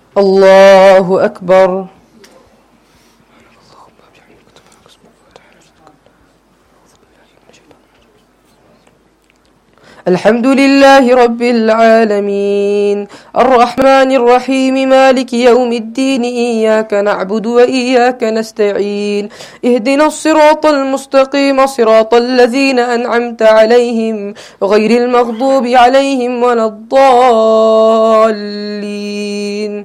الله أكبر. الحمد لله رب العالمين الرحمن الرحيم مالك يوم الدين إياك نعبد وإياك نستعين اهدنا الصراط المستقيم صراط الذين أنعمت عليهم غير المغضوب عليهم ولا الضالين.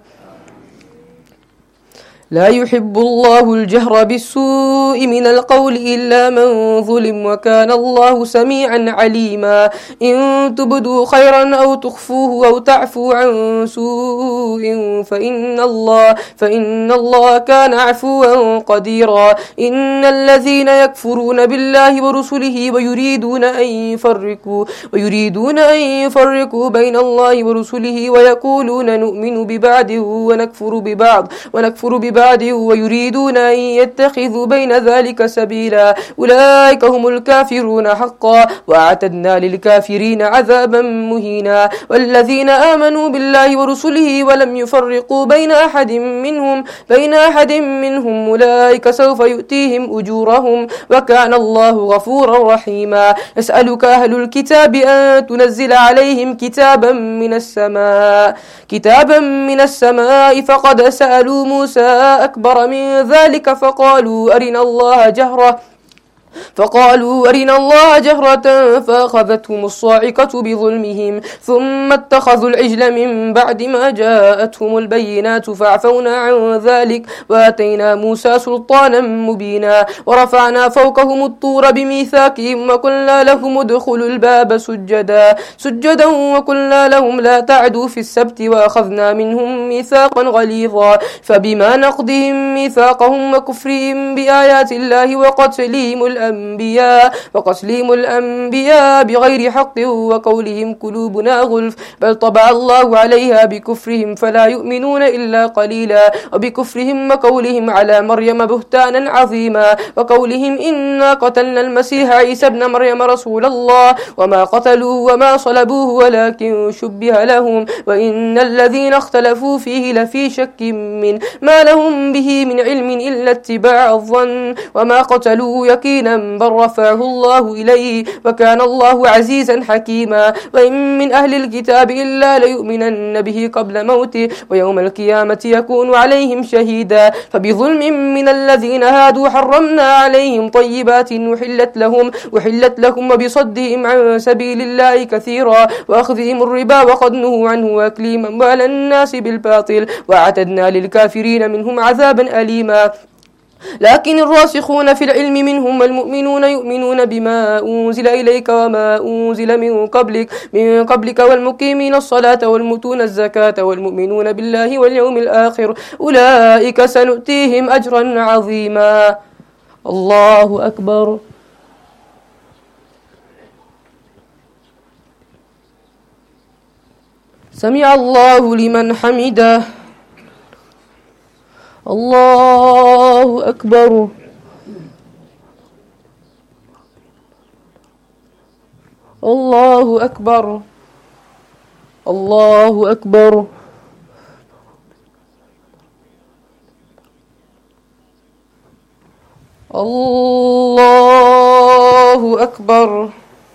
لا يحب الله الجهر بالسوء من القول إلا من ظلم وكان الله سميعا عليما. إن تبدوا خيرا أو تخفوه أو تعفوا عن سوء فإن الله كان عفوا قديرا. إن الذين يكفرون بالله ورسله ويريدون أن يفرقوا بين الله ورسله ويقولون نؤمن ببعض ونكفر ببعض ويريدون أن يتخذوا بين ذلك سبيلا أولئك هم الكافرون حقا وأعتدنا للكافرين عذابا مهينا. والذين آمنوا بالله ورسله ولم يفرقوا بين أحد منهم أولئك سوف يؤتيهم أجورهم وكان الله غفورا رحيما. يسألك أهل الكتاب أن تنزل عليهم كتابا من السماء فقد سألوا موسى أكبر من ذلك فقالوا أرنا الله جهرة فأخذتهم الصاعقة بظلمهم ثم اتخذوا العجل من بعد ما جاءتهم البينات فعفونا عن ذلك وآتينا موسى سلطانا مبينا. ورفعنا فوقهم الطور بميثاقهم وقلنا لهم ادخلوا الباب سجدا وقلنا لهم لا تعدوا في السبت وأخذنا منهم ميثاقا غليظا. فبما نقضهم ميثاقهم وكفرهم بآيات الله وقتلهم الأنبياء بغير حق وقولهم قلوبنا غلف بل طبع الله عليها بكفرهم فلا يؤمنون إلا قليلا. وبكفرهم وقولهم على مريم بهتانا عظيما وقولهم إنا قتلنا المسيح عيسى ابن مريم رسول الله وما قتلوه وما صلبوه ولكن شبه لهم وإن الذين اختلفوا فيه لفي شك من ما لهم به من علم إلا اتباع الظن وما قتلوه يقينا بل رفعه الله إليه وكان الله عزيزا حكيما. وإن من أهل الكتاب إلا ليؤمنن به قبل موته ويوم القيامة يكون عليهم شهيدا. فبظلم من الذين هادوا حرمنا عليهم طيبات وحلت لهم وبصدهم عن سبيل الله كثيرا وأخذهم الربا وقد نهوا عنه وأكلهم أموال الناس بالباطل وأعتدنا للكافرين منهم عذابا أليما. لكن الراسخون في العلم منهم والمؤمنون يؤمنون بما أنزل إليك وما أنزل من قبلك والمقيمين الصلاة والمؤتون الزكاة والمؤمنون بالله واليوم الآخر أولئك سنؤتيهم أجرا عظيما. الله أكبر. سمع الله لمن حمده. الله أكبر. الله أكبر. الله أكبر. الله أكبر.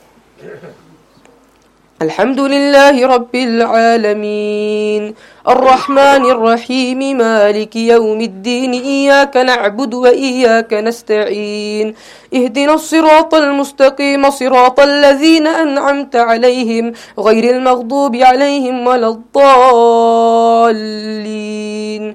الحمد لله رب العالمين الرحمن الرحيم مالك يوم الدين إياك نعبد وإياك نستعين اهدنا الصراط المستقيم صراط الذين أنعمت عليهم غير المغضوب عليهم ولا الضالين.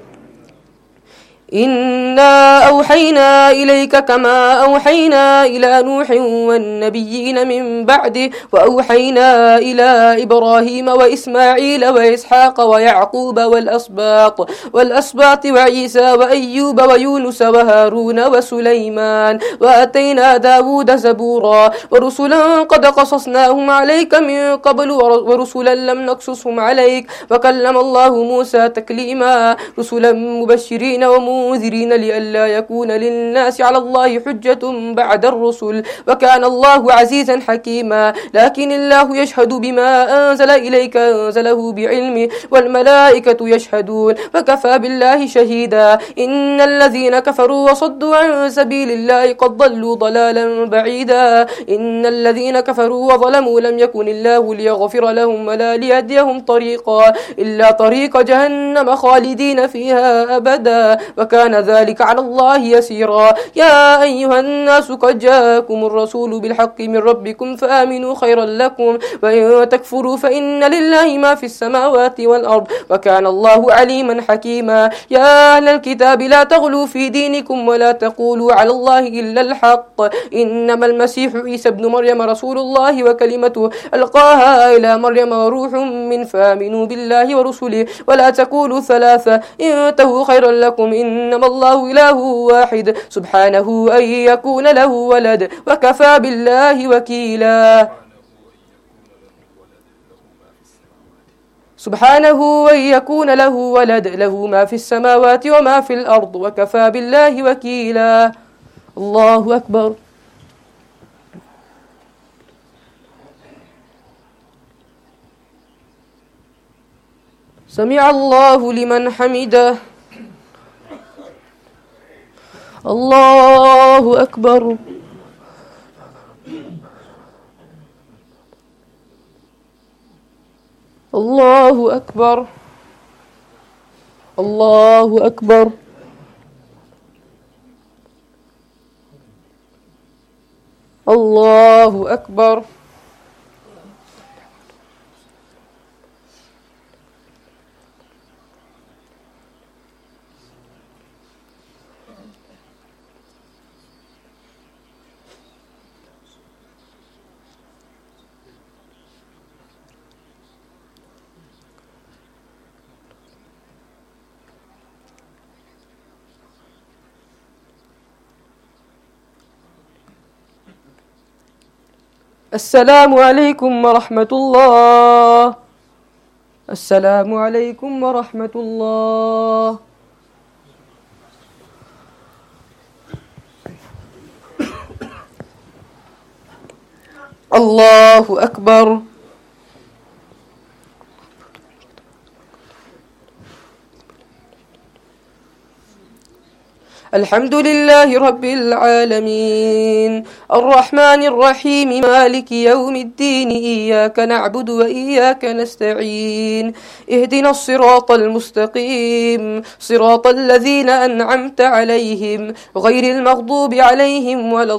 إنا أوحينا إليك كما أوحينا إلى نوح والنبيين من بعده وأوحينا إلى إبراهيم وإسماعيل وإسحاق ويعقوب والأسباط وعيسى وأيوب ويونس وهارون وسليمان وآتينا داود زبورا ورسلا قد قصصناهم عليك من قبل ورسلا لم نقصصهم عليك وكلم الله موسى تكليما رسلا مبشرين منذرين لئلا يكون للناس على الله حجة بعد الرسل، وكان الله عزيزا حكيما. لكن الله يشهد بما أنزل إليك أنزله بعلمه، والملائكة يشهدون، فكفى بالله شهيدا. إن الذين كفروا وصدوا عن سبيل الله قد ضلوا ضلالا بعيدا. إن الذين كفروا وظلموا لم يكن الله ليغفر لهم ولا ليهديهم طريقا إلا طريق جهنم خالدين فيها أبدا، وكان ذلك على الله يسيرا. يا أيها الناس قد جاءكم الرسول بالحق من ربكم فآمنوا خيرا لكم، وإن تكفروا فإن لله ما في السماوات والأرض، وكان الله عليما حكيما. يا أهل الكتاب لا تغلوا في دينكم ولا تقولوا على الله إلا الحق، إنما المسيح عيسى ابن مريم رسول الله وكلمته ألقاها إلى مريم وروح من، فآمنوا بالله ورسله ولا تقولوا ثلاثة انتهوا خيرا لكم، إنما الله إله واحد سبحانه أن يكون له ولد وكفى بالله وكيلا. سبحانه أن يكون له ولد له ما في السماوات وما في الأرض وكفى بالله وكيلا. الله أكبر. سمع الله لمن حمده. الله أكبر. الله أكبر. الله أكبر. الله أكبر. السلام عليكم ورحمة الله. السلام عليكم ورحمة الله. الله أكبر. الحمد لله رب العالمين الرحمن الرحيم مالك يوم الدين إياك نعبد وإياك نستعين اهدنا الصراط المستقيم صراط الذين أنعمت عليهم غير المغضوب عليهم ولا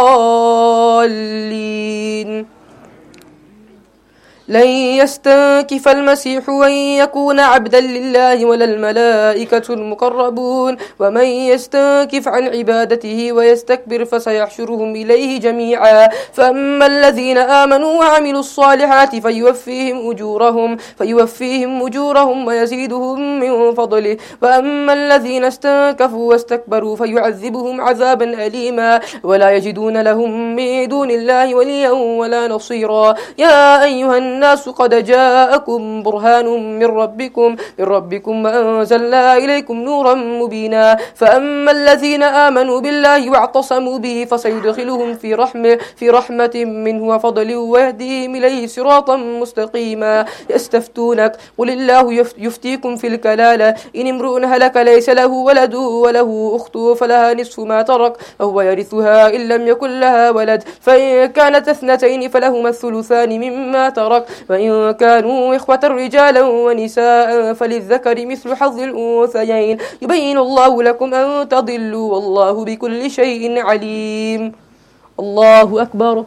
الضالين. لن يستنكف المسيح أن يكون عبدا لله ولا الملائكة المقربون ومن يستنكف عن عبادته ويستكبر فسيحشرهم إليه جميعا. فأما الذين آمنوا وعملوا الصالحات فيوفيهم أجورهم ويزيدهم من فضله، وأما الذين استنكفوا واستكبروا فيعذبهم عذابا أليما ولا يجدون لهم من دون الله وليا ولا نصيرا. يا أيها الناس قد جاءكم برهان من ربكم وأنزلنا إليكم نورا مبينا. فأما الذين آمنوا بالله واعتصموا به فسيدخلهم في رحمة منه وفضل ويهديهم إليه صراطا مستقيما. يستفتونك قل الله يفتيكم في الكلالة إن امرؤ هلك ليس له ولد وله أخت فلها نصف ما ترك وهو يرثها إن لم يكن لها ولد، فإن كانت اثنتين فلهما الثلثان مما ترك، وإن كانوا إخوة رجالا ونساء فللذكر مثل حظ الأنثيين يبين الله لكم أن تضلوا والله بكل شيء عليم. الله أكبر.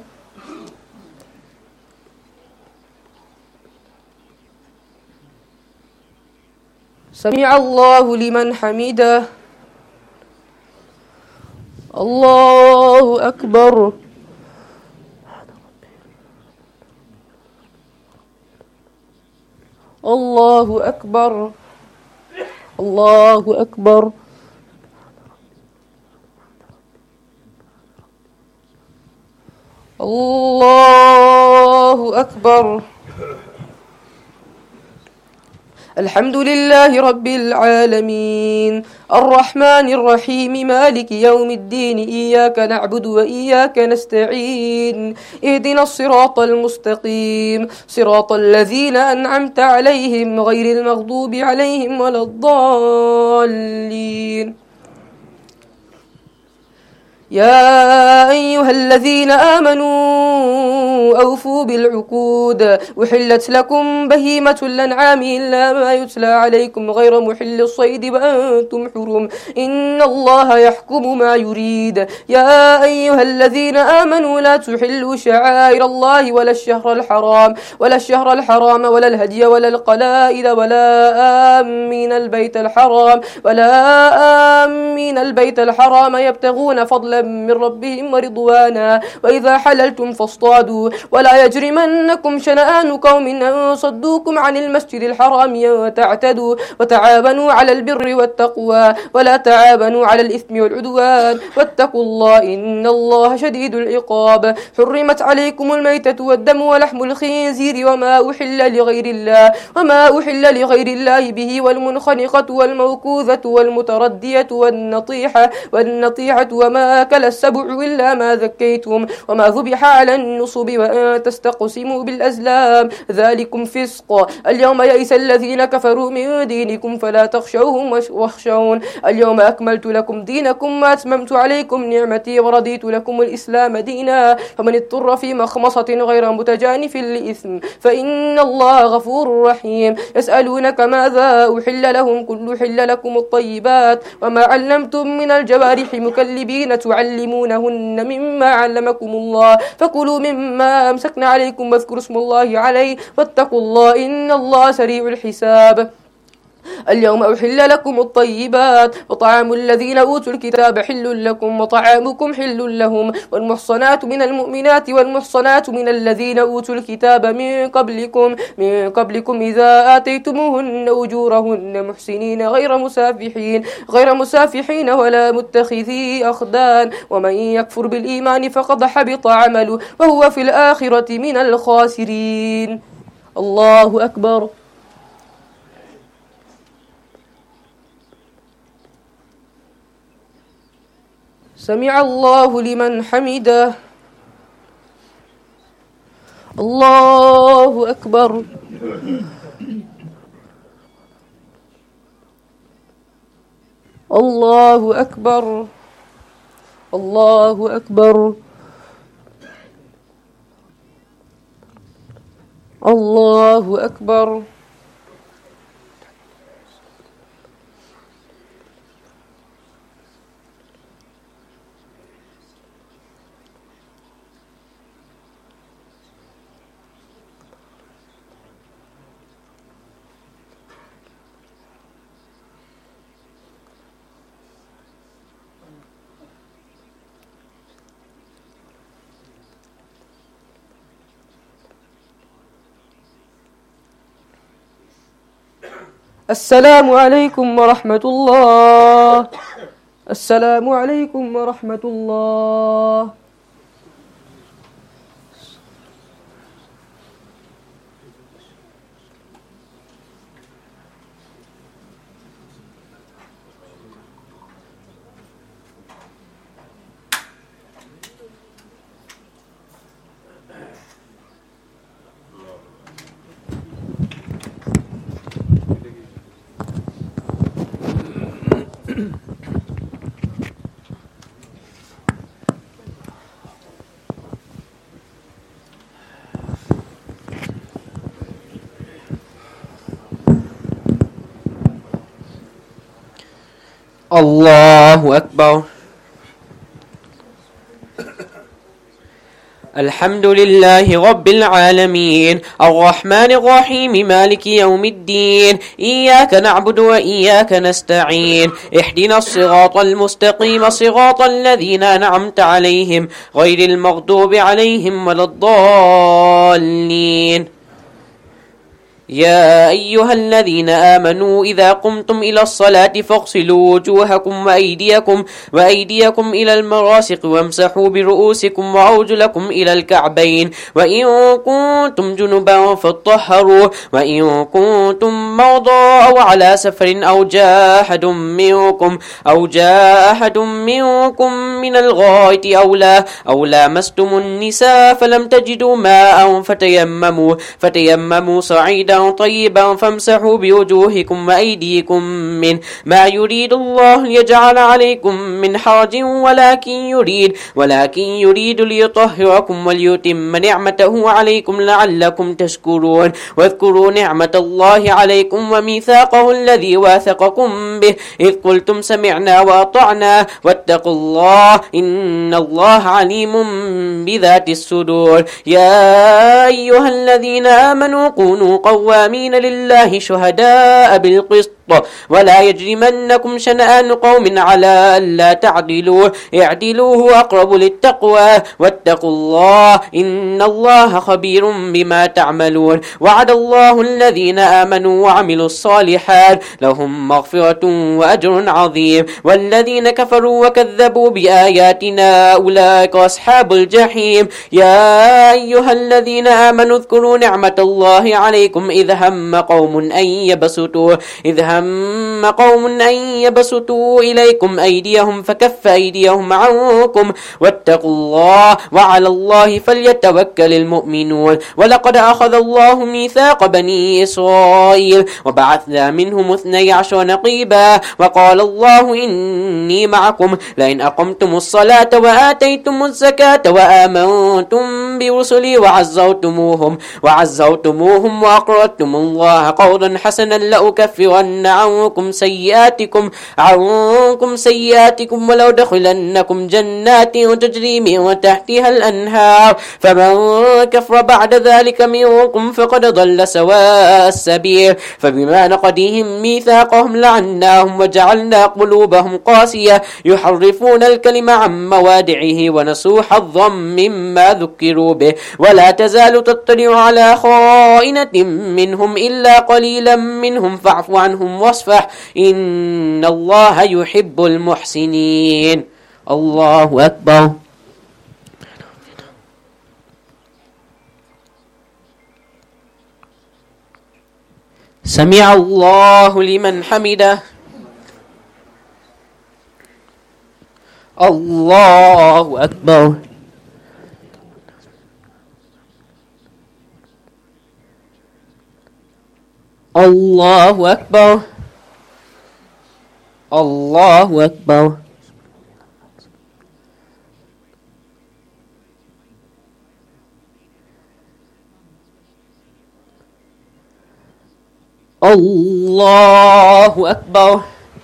سمع الله لمن حمده. الله أكبر. الله أكبر. الله أكبر. الله أكبر. الحمد لله رب العالمين الرحمن الرحيم مالك يوم الدين إياك نعبد وإياك نستعين اهدنا الصراط المستقيم صراط الذين أنعمت عليهم غير المغضوب عليهم ولا الضالين يا أيها الذين آمنوا أوفوا بالعقود أحلت لكم بهيمة الأنعام إلا ما يتلى عليكم غير محل الصيد وأنتم حرم إن الله يحكم ما يريد يا أيها الذين آمنوا لا تحلوا شعائر الله ولا الشهر الحرام ولا الهدي ولا القلائد ولا آمين البيت الحرام يبتغون فضلا من ربهم ورضوانا وإذا حللتم فاصطادوا ولا يجرمنكم شنآن قوم أن صدوكم عن المسجد الحرام أن تعتدوا وتعاونوا على البر والتقوى ولا تعاونوا على الإثم والعدوان واتقوا الله إن الله شديد العقاب حرمت عليكم الميتة والدم ولحم الخنزير وما أحل لغير الله به والمنخنقة والموكوذة والمتردية والنطيحة وما أكل السبع إلا ما ذكيتم وما ذبح على النصب وأن تستقسموا بالأزلام ذلكم فسق اليوم يئس الذين كفروا من دينكم فلا تخشوهم واخشون اليوم أكملت لكم دينكم وأتممت عليكم نعمتي ورضيت لكم الإسلام دينا فمن اضطر في مخمصة غير متجانف لإثم فإن الله غفور رحيم يسألونك ماذا أحل لهم قل أحل لكم الطيبات وما علمتم من الجوارح مكلبين تعلمونهن مما علمكم الله فكلوا مما أمسكن عليكم واذكروا اسم الله عليه واتقوا الله إن الله سريع الحساب اليوم أحل لكم الطيبات وطعام الذين أوتوا الكتاب حل لكم وطعامكم حل لهم والمحصنات من المؤمنات والمحصنات من الذين أوتوا الكتاب من قبلكم إذا آتيتموهن أجورهن محسنين غير مسافحين ولا متخذي أخدان ومن يكفر بالإيمان فقد حبط عمله وهو في الآخرة من الخاسرين الله أكبر سمع الله لمن حمده الله أكبر الله أكبر الله أكبر الله أكبر السلام عليكم ورحمة الله السلام عليكم ورحمة الله الله أكبر الحمد لله رب العالمين الرحمن الرحيم مالك يوم الدين إياك نعبد وإياك نستعين اهدنا الصراط المستقيم صراط الذين أنعمت عليهم غير المغضوب عليهم ولا الضالين يا أيها الذين آمنوا إذا قمتم إلى الصلاة فاغسلوا وجوهكم وأيديكم إلى المرافق وامسحوا برؤوسكم وأرجلكم إلى الكعبين وإن كنتم جنبا فاطهروا وإن كنتم مرضى أو على سفر أو جاء أحد منكم من الغائط أو لامستم النساء فلم تجدوا ماء فتيمموا صعيدا طيبا فامسحوا بوجوهكم وأيديكم منه ما يريد الله ليجعل عليكم من حرج ولكن يريد ليطهركم وليتم نعمته عليكم لعلكم تشكرون واذكروا نعمة الله عليكم وميثاقه الذي واثقكم به إذ قلتم سمعنا وأطعنا واتقوا الله إن الله عليم بذات الصدور يا أيها الذين آمنوا كونوا قوامين لله شهداء بالقسط ولا يجرمنكم شنآن قوم على ألا تعدلوا اعدلوا هو أقرب للتقوى واتقوا الله إن الله خبير بما تعملون وعد الله الذين آمنوا وعملوا الصالحات لهم مغفرة وأجر عظيم والذين كفروا وكذبوا بآياتنا أولئك أصحاب الجحيم يا أيها الذين آمنوا اذكروا نعمة الله عليكم إذ هم قوم أن يبسطوا إليكم أيديهم فكف أيديهم عنكم واتقوا الله وعلى الله فليتوكل المؤمنون ولقد أخذ الله ميثاق بني إسرائيل وبعثنا منهم 12 نقيبا وقال الله إني معكم لئن أقمتم الصلاة وآتيتم الزكاة وآمنتم برسلي وعزرتموهم وأقرضتم الله قرضا حسنا لأكفرن عنكم سيئاتكم ولو دخلنكم جنات تجري من تحتها الأنهار فمن كفر بعد ذلك منكم فقد ضل سواء السبيل فبما نقضهم ميثاقهم لعناهم وجعلنا قلوبهم قاسية يحرفون الكلم عن موادعه ونسوا حظا مما ذكروا به ولا تزال تطلع على خائنة منهم إلا قليلا منهم فاعف عنهم واصفح إن الله يحب المحسنين الله أكبر سمع الله لمن حمده الله أكبر الله أكبر الله أكبر الله أكبر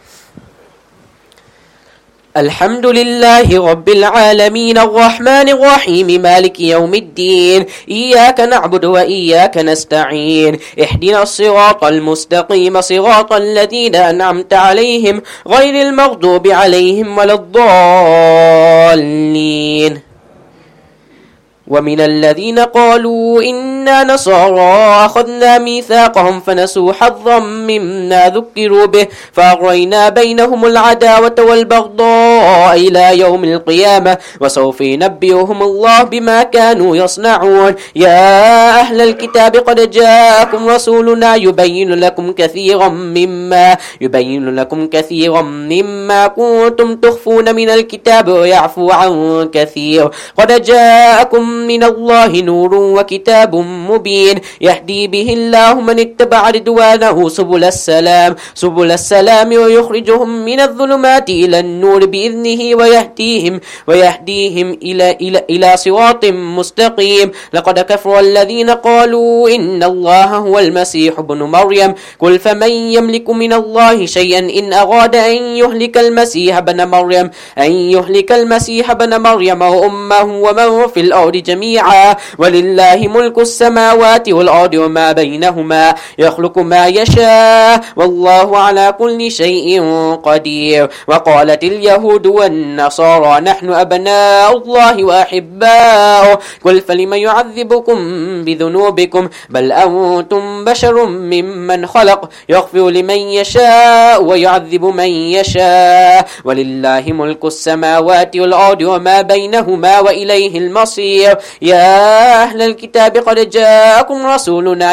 الحمد لله رب العالمين الرحمن الرحيم مالك يوم الدين إياك نعبد وإياك نستعين اهدنا الصراط المستقيم صراط الذين أنعمت عليهم غير المغضوب عليهم ولا الضالين ومن الذين قالوا إنا نصارى أخذنا ميثاقهم فنسوا حظا مما ذكروا به فأغرينا بينهم العداوة والبغضاء إلى يوم القيامة وسوف ينبئهم الله بما كانوا يصنعون يا أهل الكتاب قد جاءكم رسولنا يبين لكم كثيرا مما كنتم تخفون من الكتاب ويعفو عن كثير قد جاءكم من الله نور وكتاب مبين يهدي به الله من اتبع رضوانه سبل السلام ويخرجهم من الظلمات إلى النور بإذنه ويهديهم إلى صراط مستقيم لقد كفر الذين قالوا إن الله هو المسيح ابن مريم قل فمن يملك من الله شيئا إن أراد أن يهلك المسيح ابن مريم وأمه ومن في الأرض جميعا ولله ملك السماوات والأرض وما بينهما يخلق ما يشاء والله على كل شيء قدير. وقالت اليهود والنصارى نحن أبناء الله وأحباؤه قل فلم يعذبكم بذنوبكم بل أنتم بشر ممن خلق يغفر لمن يشاء ويعذب من يشاء ولله ملك السماوات والأرض وما بينهما وإليه المصير. يا أهل الكتاب قد جاءكم رسولنا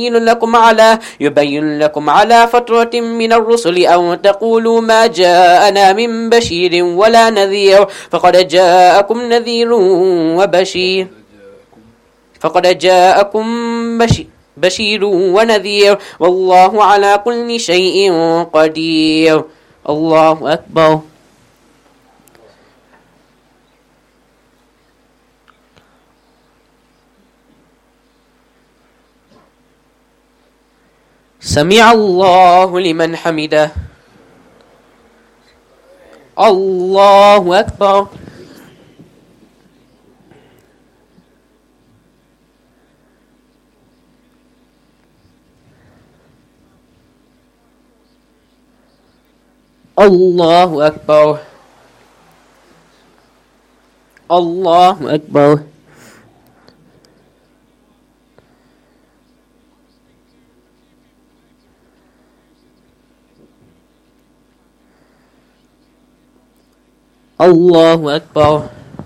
يبين لكم على فترة من الرسل أن تقولوا ما جاءنا من بشير ولا نذير فقد جاءكم بشير ونذير والله على كل شيء قدير. الله أكبر. سمع الله لمن حمده. الله أكبر. الله أكبر. الله أكبر. الله أكبر.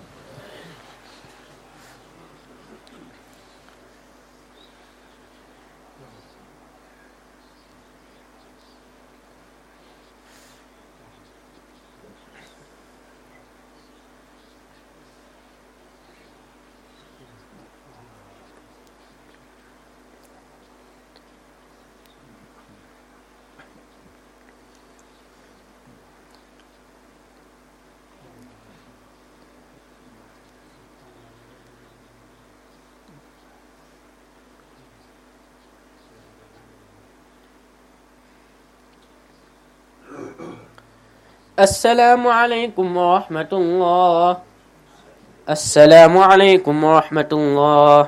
السلام عليكم ورحمة الله. السلام عليكم ورحمة الله.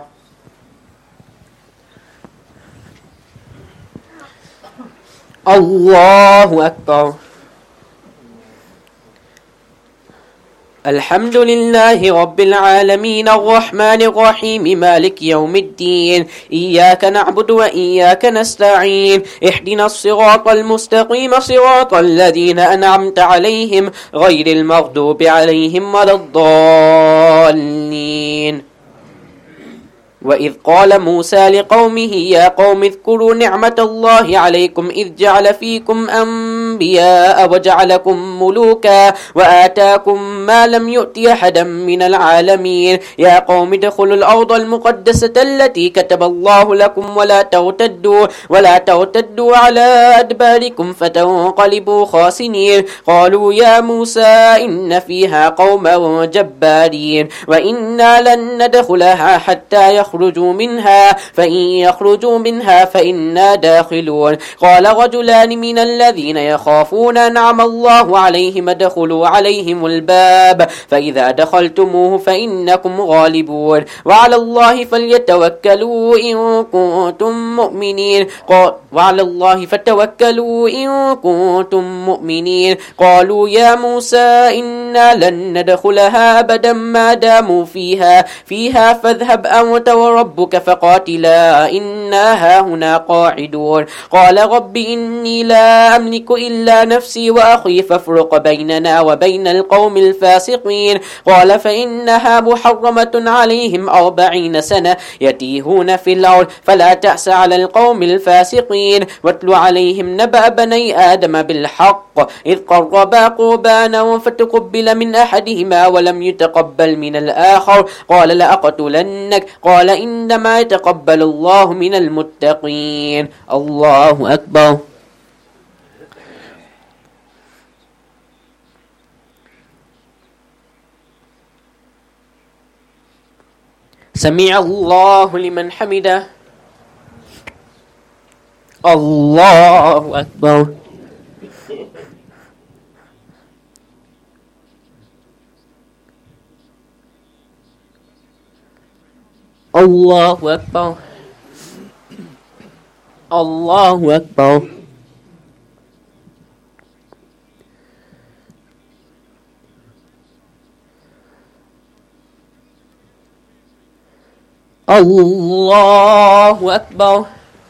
الله أكبر. الحمد لله رب العالمين الرحمن الرحيم مالك يوم الدين إياك نعبد وإياك نستعين اهدنا الصراط المستقيم صراط الذين أنعمت عليهم غير المغضوب عليهم ولا الضالين. وإذ قال موسى لقومه يا قوم اذكروا نعمة الله عليكم إذ جعل فيكم أنبياء وجعلكم ملوكا وآتاكم ما لم يؤت أحدا من العالمين يا قوم ادخلوا الأرض المقدسة التي كتب الله لكم ولا ترتدوا على أدباركم فتنقلبوا خاسرين. قالوا يا موسى إن فيها قوما جبارين وإنا لن ندخلها حتى يخرجوا منها فإن يخرجوا منها فإنا داخلون. قال رجلان من الذين يخافون أنعم الله عليهم ادخلوا عليهم الباب فإذا دخلتموه فإنكم غالبون وعلى الله فليتوكلوا إن كنتم مؤمنين. قالوا يا موسى إنا لن ندخلها أبدا ما داموا فيها فاذهب أنت وربك فقاتلا إنا هاهنا قاعدون. قال رب إني لا أملك إلا نفسي وأخي فافرق بيننا وبين القوم الفاسقين. قال فإنها محرمة عليهم 40 سنة يتيهون في الأرض فلا تأس على القوم الفاسقين. واتل عليهم نبأ بني آدم بالحق إذ قربا قربانا فتقبل من أحدهما ولم يتقبل من الآخر قال لأقتلنك قال إنما يتقبل الله من المتقين. الله أكبر. سمع الله لمن حمده. الله أكبر. الله أكبر الله أكبر الله أكبر.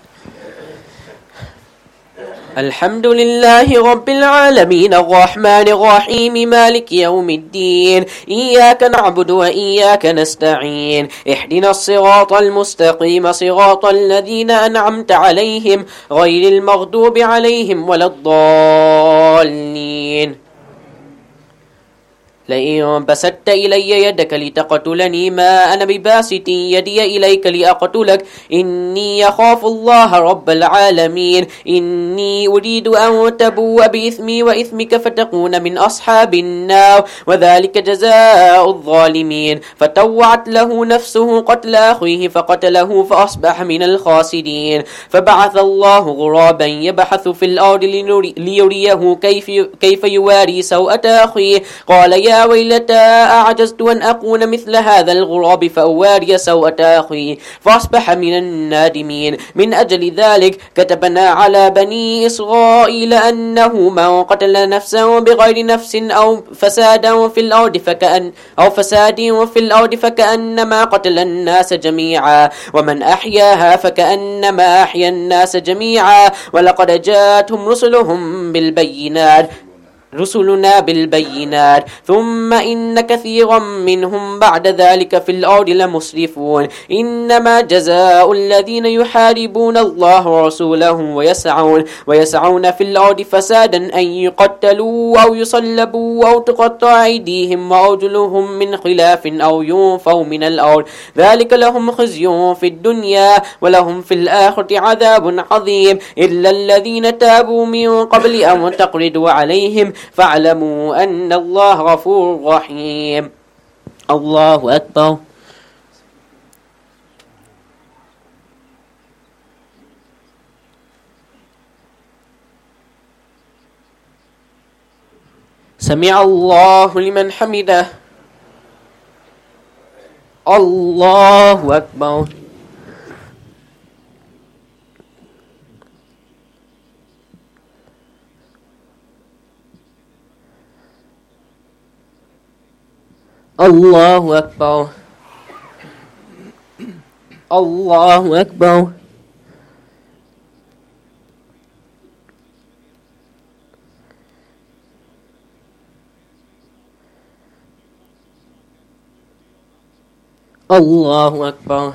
الحمد لله رب العالمين الرحمن الرحيم مالك يوم الدين إياك نعبد وإياك نستعين اهدنا الصراط المستقيم صراط الذين أنعمت عليهم غير المغضوب عليهم ولا الضالين. لئن بسطت إلي يدك لتقتلني ما أنا بباسط يدي إليك لأقتلك إني أخاف الله رب العالمين إني أريد أن تبوء بإثمي وإثمك فتكون من أصحاب النار وذلك جزاء الظالمين. فطوعت له نفسه قتل أخيه فقتله فأصبح من الخاسرين. فبعث الله غرابا يبحث في الأرض ليريه كيف يواري سوءة أخيه قال يا ويلتى أعجزت أن أكون مثل هذا الغراب فأواري سوءة أخي فأصبح من النادمين. من أجل ذلك كتبنا على بني إسرائيل أنه من قتل نفسا بغير نفس أو فساد في الأرض فكأنما قتل الناس جميعا ومن أحياها فكأنما أحيا الناس جميعا. ولقد جاءتهم رسلنا بالبينات ثم إن كثيرا منهم بعد ذلك في الأرض لمسرفون. إنما جزاء الذين يحاربون الله ورسوله ويسعون في الأرض فسادا أن يقتلوا أو يصلبوا أو تقطع أيديهم وأرجلهم من خلاف أو ينفوا من الأرض ذلك لهم خزي في الدنيا ولهم في الآخرة عذاب عظيم. إلا الذين تابوا من قبل أن تقرضوا عليهم فاعلموا أن الله غفور رحيم. الله أكبر. سمع الله لمن حمده. الله أكبر. الله أكبر. الله أكبر. الله أكبر.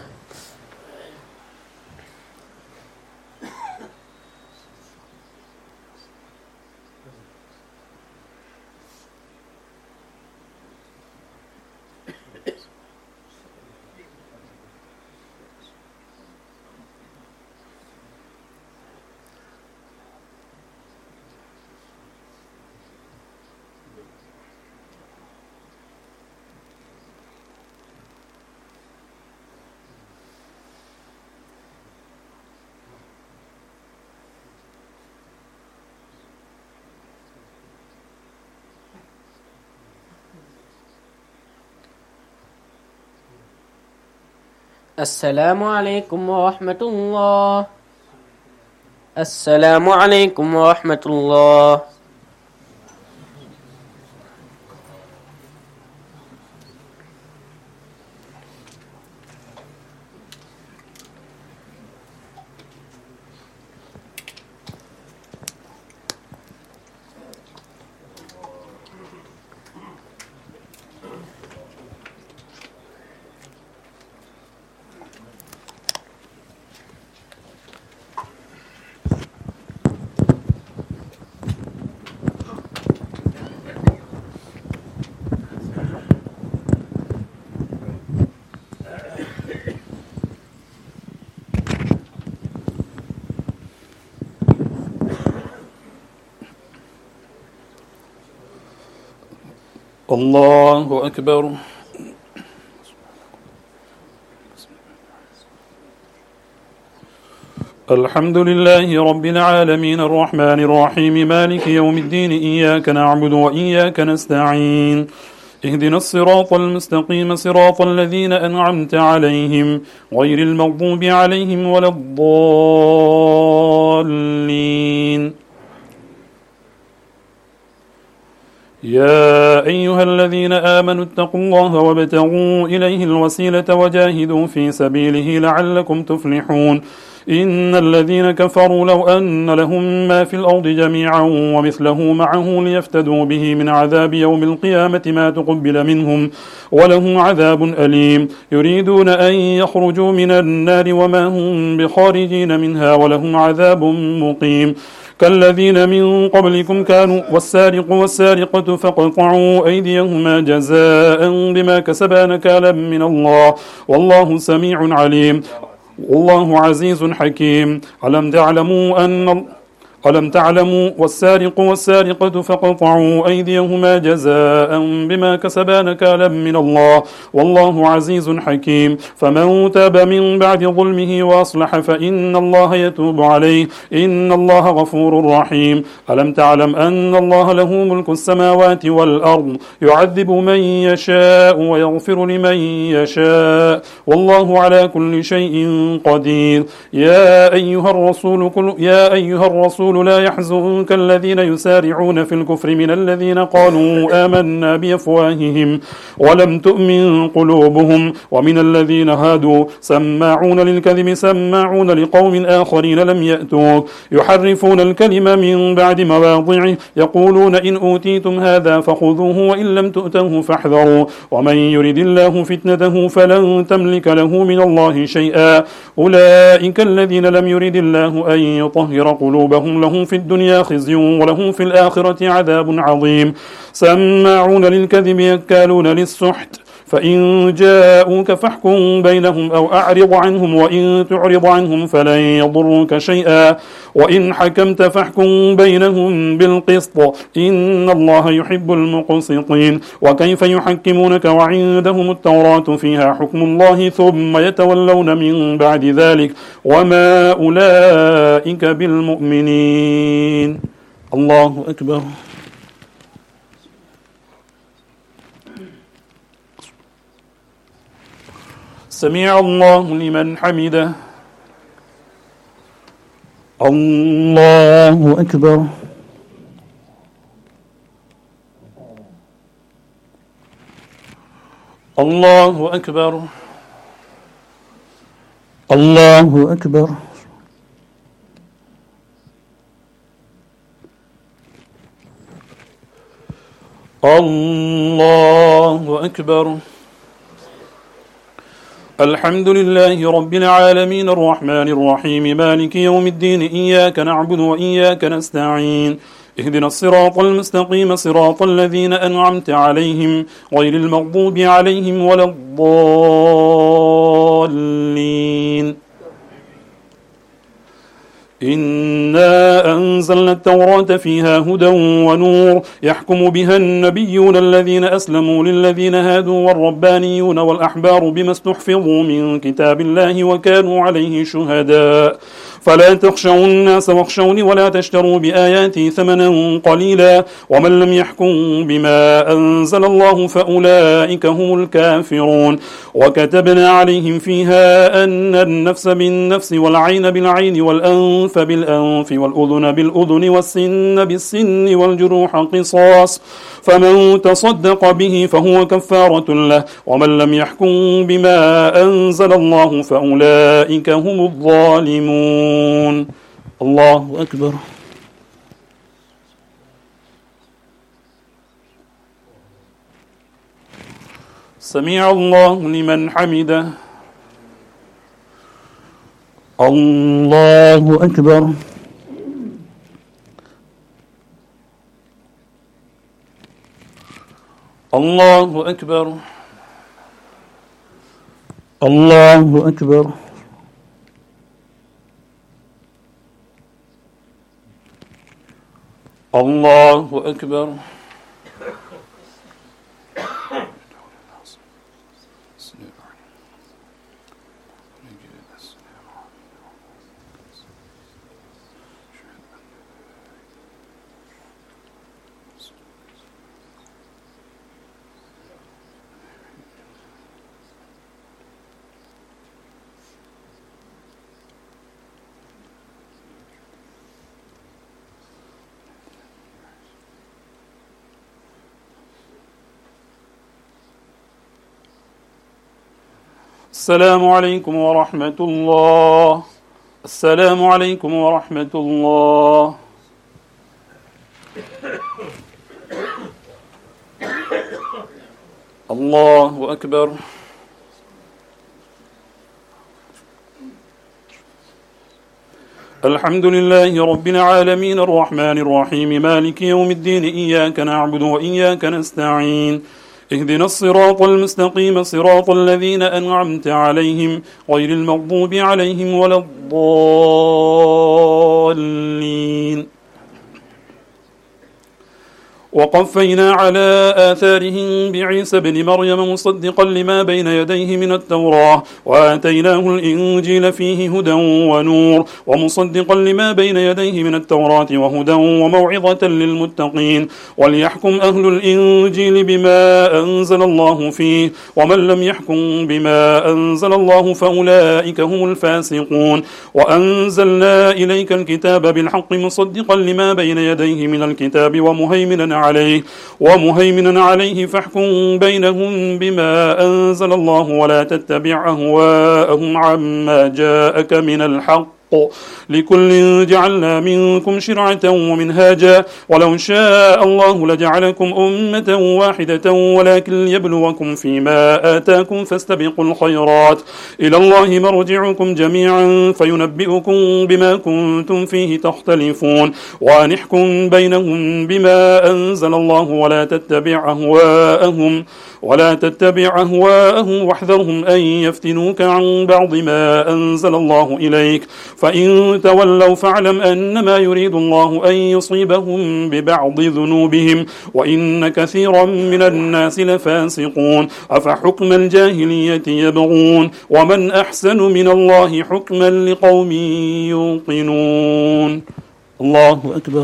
السلام عليكم ورحمة الله. السلام عليكم ورحمة الله. الله أكبر. الحمد لله رب العالمين الرحمن الرحيم مالك يوم الدين إياك نعبد وإياك نستعين اهدنا الصراط المستقيم صراط الذين أنعمت عليهم غير المغضوب عليهم ولا الضالين. يا أيها الذين آمنوا اتقوا الله وابتغوا إليه الوسيلة وجاهدوا في سبيله لعلكم تفلحون. إن الذين كفروا لو أن لهم ما في الأرض جميعا ومثله معه ليفتدوا به من عذاب يوم القيامة ما تقبل منهم ولهم عذاب أليم. يريدون أن يخرجوا من النار وما هم بخارجين منها ولهم عذاب مقيم. كالذين من قبلكم كانوا والسارق والسارقة فاقطعوا أيديهما جزاء بما كسبا نكالا من الله والله سميع عليم. والله عزيز حكيم. ألم تعلموا والسارق والسارقة فاقطعوا أيديهما جزاء بما كسبا نكالا من الله والله عزيز حكيم. فمن تاب من بعد ظلمه وأصلح فإن الله يتوب عليه إن الله غفور رحيم. ألم تعلم أن الله له ملك السماوات والأرض يعذب من يشاء ويغفر لمن يشاء والله على كل شيء قدير. يا أيها الرسول لا يحزنك الذين يسارعون في الكفر من الذين قالوا آمنا بأفواههم ولم تؤمن قلوبهم ومن الذين هادوا سماعون للكذب سماعون لقوم آخرين لم يأتوك يحرفون الكلم من بعد مواضعه يقولون إن أوتيتم هذا فخذوه وإن لم تؤتوه فاحذروا ومن يرد الله فتنته فلن تملك له من الله شيئا. أولئك الذين لم يرد الله أن يطهر قلوبهم لهم في الدنيا خزي ولهم في الآخرة عذاب عظيم. سماعون للكذب يكالون للسحت فإن جاءوك فاحكم بينهم أو أعرض عنهم وإن تعرض عنهم فلن يضروك شيئا وإن حكمت فاحكم بينهم بالقسط إن الله يحب المقسطين. وكيف يحكمونك وعندهم التوراة فيها حكم الله ثم يتولون من بعد ذلك وما أولئك بالمؤمنين. الله أكبر. سمع الله لمن حمده. الله أكبر. الله أكبر. الله أكبر. الله أكبر. الحمد لله رب العالمين الرحمن الرحيم مالك يوم الدين إياك نعبد وإياك نستعين اهدنا الصراط المستقيم صراط الذين أنعمت عليهم غير المغضوب عليهم ولا الضالين. إنا أنزلنا التوراة فيها هدى ونور يحكم بها النبيون الذين أسلموا للذين هادوا والربانيون والأحبار بما استحفظوا من كتاب الله وكانوا عليه شهداء. فلا تخشوا الناس واخشوني ولا تشتروا بآياتي ثمنا قليلا ومن لم يحكم بما أنزل الله فأولئك هم الكافرون. وكتبنا عليهم فيها أن النفس بالنفس والعين بالعين والأنف بالأنف والأذن بالأذن والسن بالسن والجروح قصاص فمن تصدق به فهو كفارة له ومن لم يحكم بما أنزل الله فأولئك هم الظالمون. الله أكبر. سمع الله لمن حمده. الله أكبر. الله أكبر. الله أكبر. الله أكبر. السلام عليكم ورحمة الله. السلام عليكم ورحمة الله. الله أكبر. الحمد لله رب العالمين الرحمن الرحيم مالك يوم الدين إياك نعبد وإياك نستعين اهدنا الصراط المستقيم صراط الذين أنعمت عليهم غير المغضوب عليهم ولا الضالين. وقفينا على آثارهم بعيسى بن مريم مصدقا لما بين يديه من التوراة وآتيناه الإنجيل فيه هدى ونور ومصدقا لما بين يديه من التوراة وهدى وموعظة للمتقين وليحكم أهل الإنجيل بما أنزل الله فيه ومن لم يحكم بما أنزل الله فأولئك هم الفاسقون. وأنزلنا إليك الكتاب بالحق مصدقا لما بين يديه من الكتاب ومهيمنا عليه فاحكم بينهم بما أنزل الله ولا تتبع أهواءهم عما جاءك من الحق لكل جعلنا منكم شرعة ومنهاجا ولو شاء الله لجعلكم أمة واحدة ولكن ليبلوكم فيما آتاكم فاستبقوا الخيرات إلى الله مرجعكم جميعا فينبئكم بما كنتم فيه تختلفون ونحكم بينهم بما أنزل الله ولا تتبع أهواءهم واحذرهم أن يفتنوك عن بعض ما أنزل الله إليك فإن تولوا فاعلم أنما يريد الله أن يصيبهم ببعض ذنوبهم وإن كثيرا من الناس لفاسقون أفحكم الجاهلية يبغون ومن أحسن من الله حكما لقوم يوقنون. الله أكبر.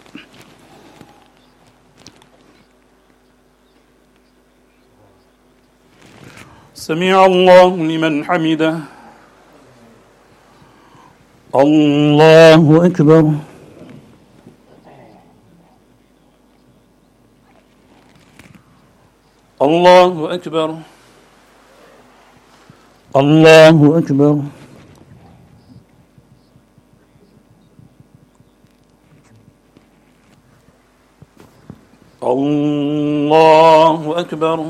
سمع الله لمن حمده. الله أكبر. الله أكبر. الله أكبر. الله أكبر.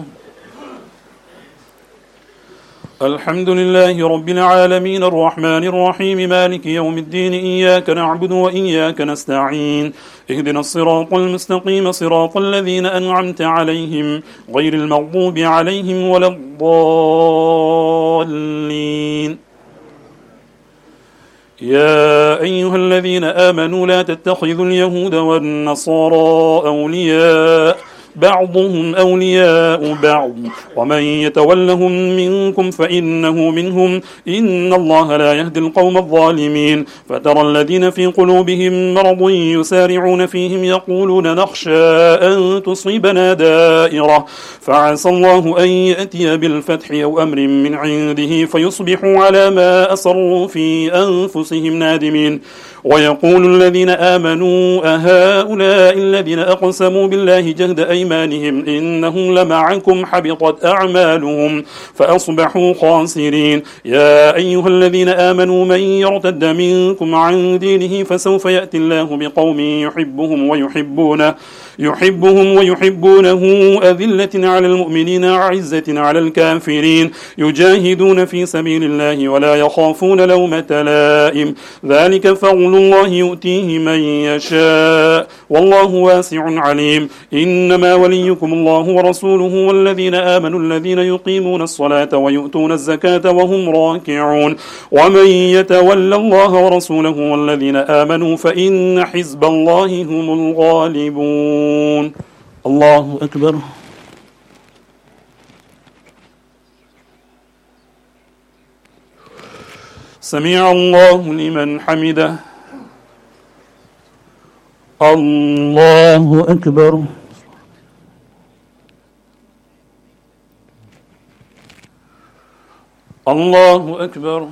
الحمد لله رب العالمين الرحمن الرحيم مالك يوم الدين إياك نعبد وإياك نستعين اهدنا الصراط المستقيم صراط الذين أنعمت عليهم غير المغضوب عليهم ولا الضالين. يا أيها الذين آمنوا لا تتخذوا اليهود والنصارى أولياء بعضهم أولياء بعض ومن يتولهم منكم فإنه منهم إن الله لا يهدي القوم الظالمين. فترى الذين في قلوبهم مرض يسارعون فيهم يقولون نخشى أن تصيبنا دائرة فعسى الله أن يأتي بالفتح أو أمر من عنده فيصبحوا على ما أصروا في أنفسهم نادمين. ويقول الذين آمنوا أهؤلاء الذين أقسموا بالله جهد أيمانهم إنهم لمعكم حبطت أعمالهم فأصبحوا خاسرين. يا أيها الذين آمنوا من يرتد منكم عن دينه فسوف يأتي الله بقوم يحبهم ويحبونه أذلة على المؤمنين أعزة على الكافرين يجاهدون في سبيل الله ولا يخافون لومة لائم ذلك فضل الله يؤتيه من يشاء والله واسع عليم. إنما وليكم الله ورسوله والذين آمنوا الذين يقيمون الصلاة ويؤتون الزكاة وهم راكعون ومن يتولى الله ورسوله والذين آمنوا فإن حزب الله هم الغالبون. الله أكبر. سمع الله لمن حمده. الله أكبر. الله أكبر.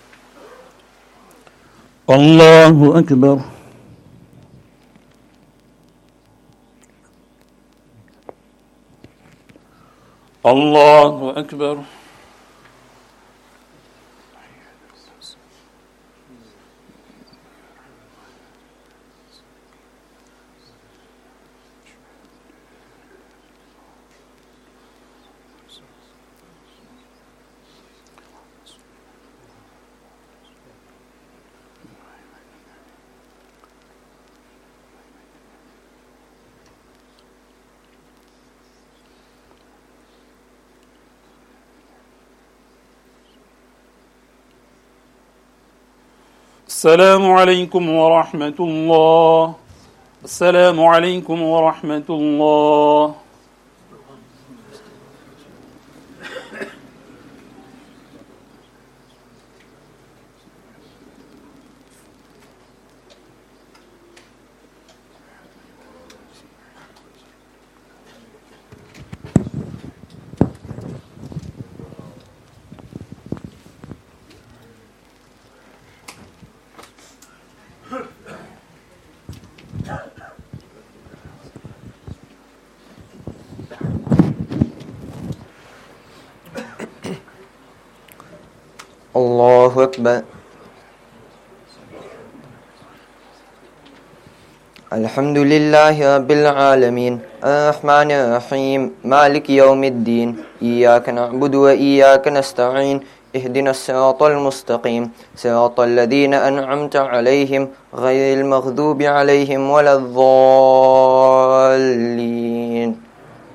الله أكبر. الله أكبر. السلام عليكم ورحمة الله. السلام عليكم ورحمة الله. الله أكبر. الحمد لله رب العالمين الرحمن الرحيم مالك يوم الدين إياك نعبد وإياك نستعين اهدنا الصراط المستقيم صراط الذين أنعمت عليهم غير المغضوب عليهم ولا الضالين.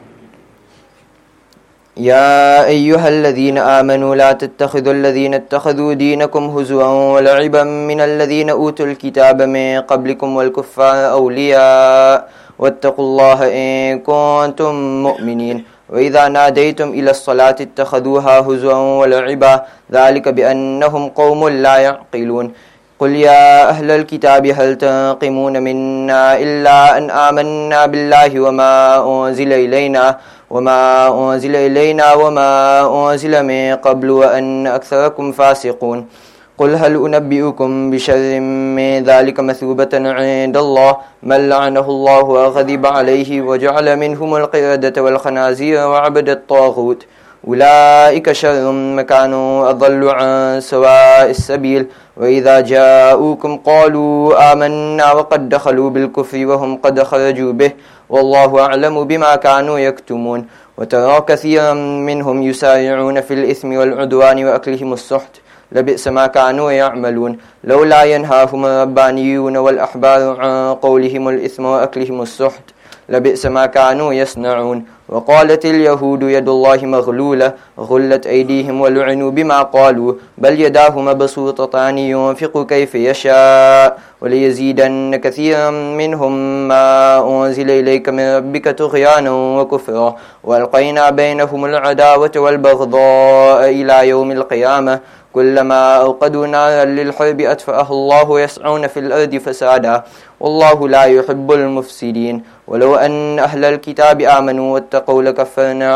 يا أيها الذين آمنوا لا تتخذوا الذين اتخذوا دينكم هزوا ولعبا من الذين أوتوا الكتاب من قبلكم والكفار أولياء واتقوا الله إن كنتم مؤمنين. وإذا ناديتم إلى الصلاة اتخذوها هزوا ولعبا ذلك بأنهم قوم لا يعقلون. قل يا أهل الكتاب هل تنقمون منا إلا أن آمنا بالله وما أنزل إلينا وما أنزل من قبل وأن أكثركم فاسقون. قل هل أنبئكم بشر من ذلك مثوبة عند الله من لعنه الله وغضب عليه وجعل منهم القردة والخنازير وعبد الطاغوت أولئك شر مكان أضل عن سواء السبيل. وإذا جاءوكم قالوا آمنا وقد دخلوا بالكفر وهم قد خرجوا به والله أعلم بما كانوا يكتمون. وترى كثيرا منهم يسارعون في الإثم والعدوان وأكلهم السحت لبئس ما كانوا يعملون. لولا ينهاهم الربانيون والأحبار عن قولهم الإثم وأكلهم السحت لبئس ما كانوا يصنعون. وقالت اليهود يد الله مغلولة غلت أيديهم ولعنوا بما قالوا بل يداه مبسوطتان ينفق كيف يشاء وليزيدن كثيرا منهم ما أنزل إليك من ربك طغيانا وكفرا وألقينا بينهم العداوة والبغضاء إلى يوم القيامة كلما أوقدوا نارا للحرب أطفأها الله يسعون في الأرض فسادا والله لا يحب المفسدين. ولو أن أهل الكتاب آمنوا واتقوا لكفرنا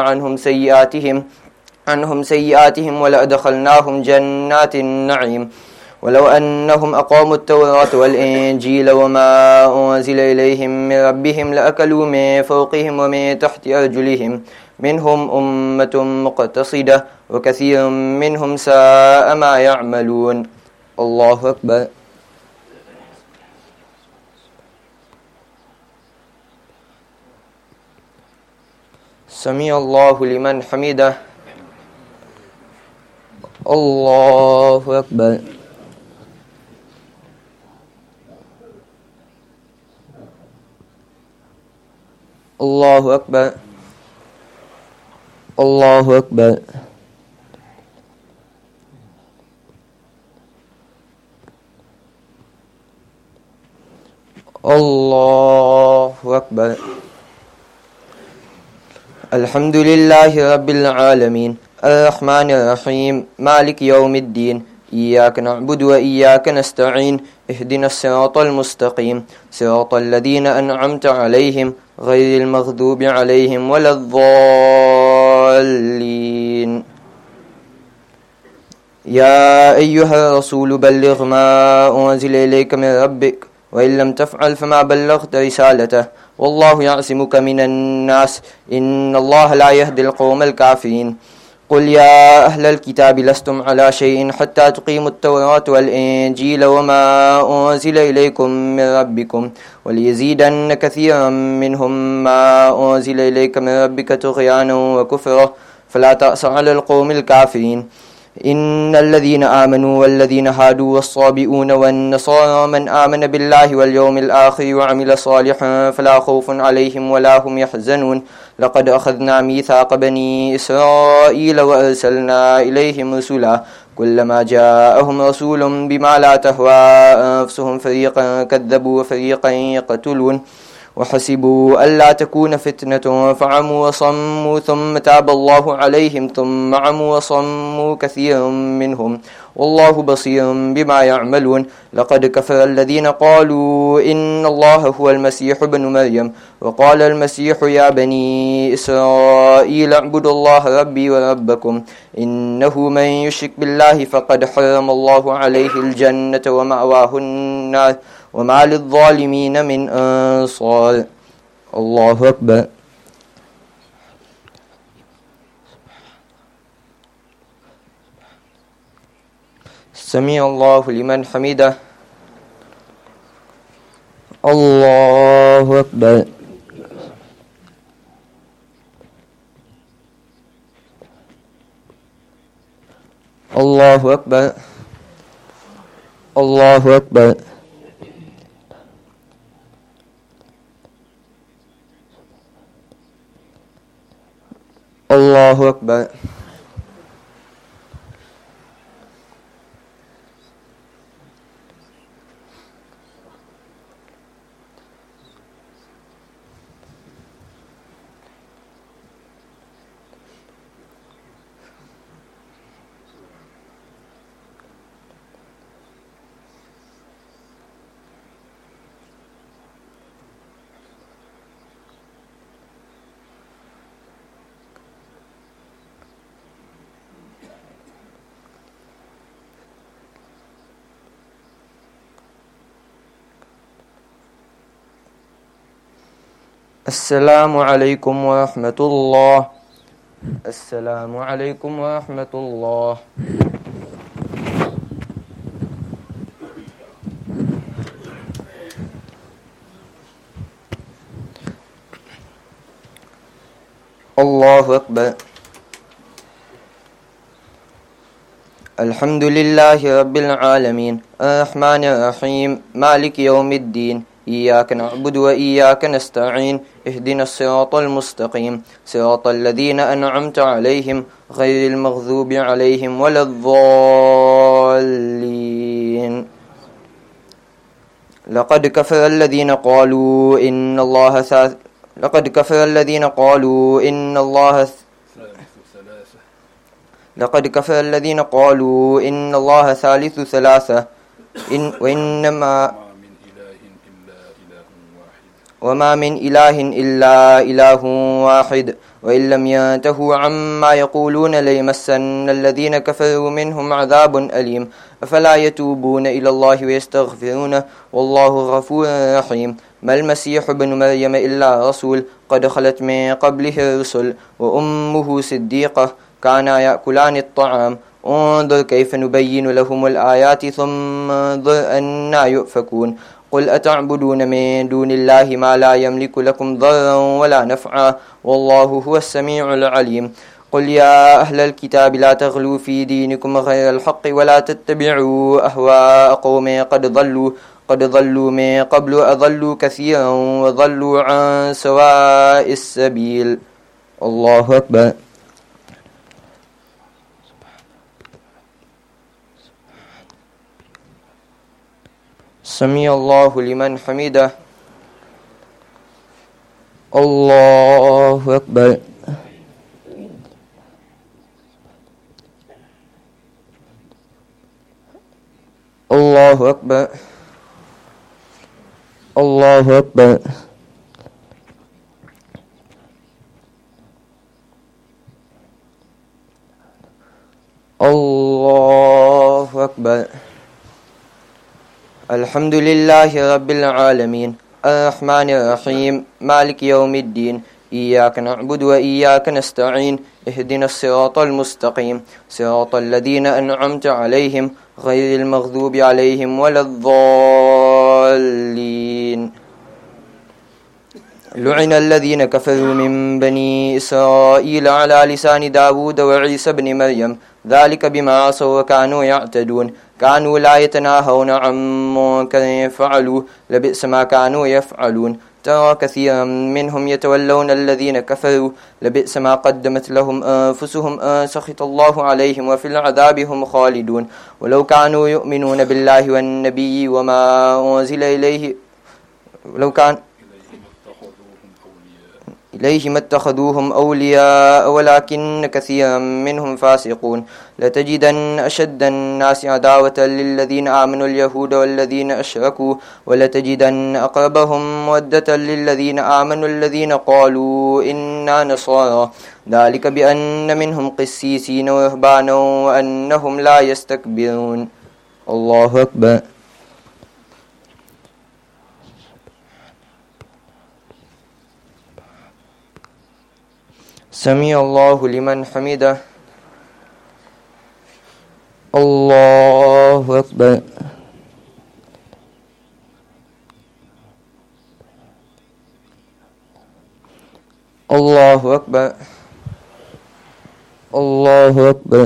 عنهم سيئاتهم ولأدخلناهم جنات النعيم. ولو أنهم أقاموا التوراة والإنجيل وما أنزل إليهم من ربهم لأكلوا من فوقهم ومن تحت أرجلهم منهم أمة مقتصدة وكثير منهم ساء ما يعملون. الله أكبر. سمع الله لمن حمده. الله أكبر. الله أكبر. الله أكبر. الله أكبر. الحمد لله رب العالمين الرحمن الرحيم مالك يوم الدين إياك نعبد وإياك نستعين اهدنا الصراط المستقيم صراط الذين أنعمت عليهم غير المغضوب عليهم ولا الضالين. يا أيها الرسول بلغ ما أنزل إليك من ربك وإن لم تفعل فما بلغت رسالته والله يعصمك من الناس إن الله لا يهدي القوم الكافرين. قل يا أهل الكتاب لستم على شيء حتى تقيموا التوراة والإنجيل وما أنزل إليكم من ربكم وليزيدن كثيرا منهم ما أنزل إليك من ربك طغيانا وكفرا فلا تأس على القوم الكافرين. إن الذين آمنوا والذين هادوا والصابئون والنصارى من آمن بالله واليوم الآخر وعمل صالحا فلا خوف عليهم ولا هم يحزنون. لقد أخذنا ميثاق بني إسرائيل وأرسلنا إليهم رسلا كلما جاءهم رسول بما لا تهوى أنفسهم فريقا كذبوا وفريقا يقتلون وحسبوا ألا تكون فتنة فعموا وصموا ثم تاب الله عليهم ثم عموا وصموا كثير منهم والله بصير بما يعملون لقد كفر الذين قالوا إن الله هو المسيح ابن مريم وقال المسيح يا بني إسرائيل اعبدوا الله ربي وربكم إنه من يشرك بالله فقد حرم الله عليه الجنة ومأواه النار وما للظالمين من أنصار. الله أكبر. سمع الله لمن حمده. الله أكبر. الله أكبر. الله أكبر. الله أكبر. السلام عليكم ورحمة الله. السلام عليكم ورحمة الله. الله أكبر. الحمد لله رب العالمين الرحمن الرحيم مالك يوم الدين إياك نعبد وإياك نستعين اهدنا الصراط المستقيم صراط الذين أنعمت عليهم غير المغضوب عليهم ولا الضالين. لقد كفر الذين قالوا إن الله ثالث ثلاثة وما من إله إلا إله واحد وإن لم ينتهوا عما يقولون ليمسن الذين كفروا منهم عذاب أليم أفلا يتوبون إلى الله ويستغفرونه والله غفور رحيم. ما المسيح ابن مريم إلا رسول قد خلت من قبله الرسل وأمه صديقة كانا يأكلان الطعام انظر كيف نبين لهم الآيات ثم انظر أنا يؤفكون. قل أتعبدون من دون الله ما لا يملك لكم ضرا ولا نفعا والله هو السميع العليم. قل يا أهل الكتاب لا تغلوا في دينكم غير الحق ولا تتبعوا أهواء قوم قد ضلوا من قبل أضلوا كثيرا وضلوا عن سواء السبيل. الله أكبر. سمع الله لمن حمده. الله أكبر. الله أكبر. الله أكبر. الله أكبر. الحمد لله رب العالمين الرحمن الرحيم مالك يوم الدين إياك نعبد وإياك نستعين اهدنا الصراط المستقيم صراط الذين أنعمت عليهم غير المغضوب عليهم ولا الضالين. لعن الذين كفروا من بني إسرائيل على لسان داود وعيسى بن مريم ذلك بما عصوا وكانوا يعتدون كانوا لا يتناهون عن منكر فعلوا لبئس ما كانوا يفعلون ترى كثيرا منهم يتولون الذين كفروا لبئس ما قدمت لهم أنفسهم أن سخط الله عليهم وفي العذاب هم خالدون ولو كانوا يؤمنون بالله والنبي وما أنزل إليه إليهم اتخذوهم أولياء ولكن كثيرا منهم فاسقون لتجدن أشد الناس عداوة للذين آمنوا اليهود والذين أشركوا ولتجدن أقربهم مودة للذين آمنوا الذين قالوا إنا نصارى ذلك بأن منهم قسيسين ورهبانا وأنهم لا يستكبرون الله أكبر. سمع الله لمن حمده. الله أكبر. الله أكبر. الله أكبر.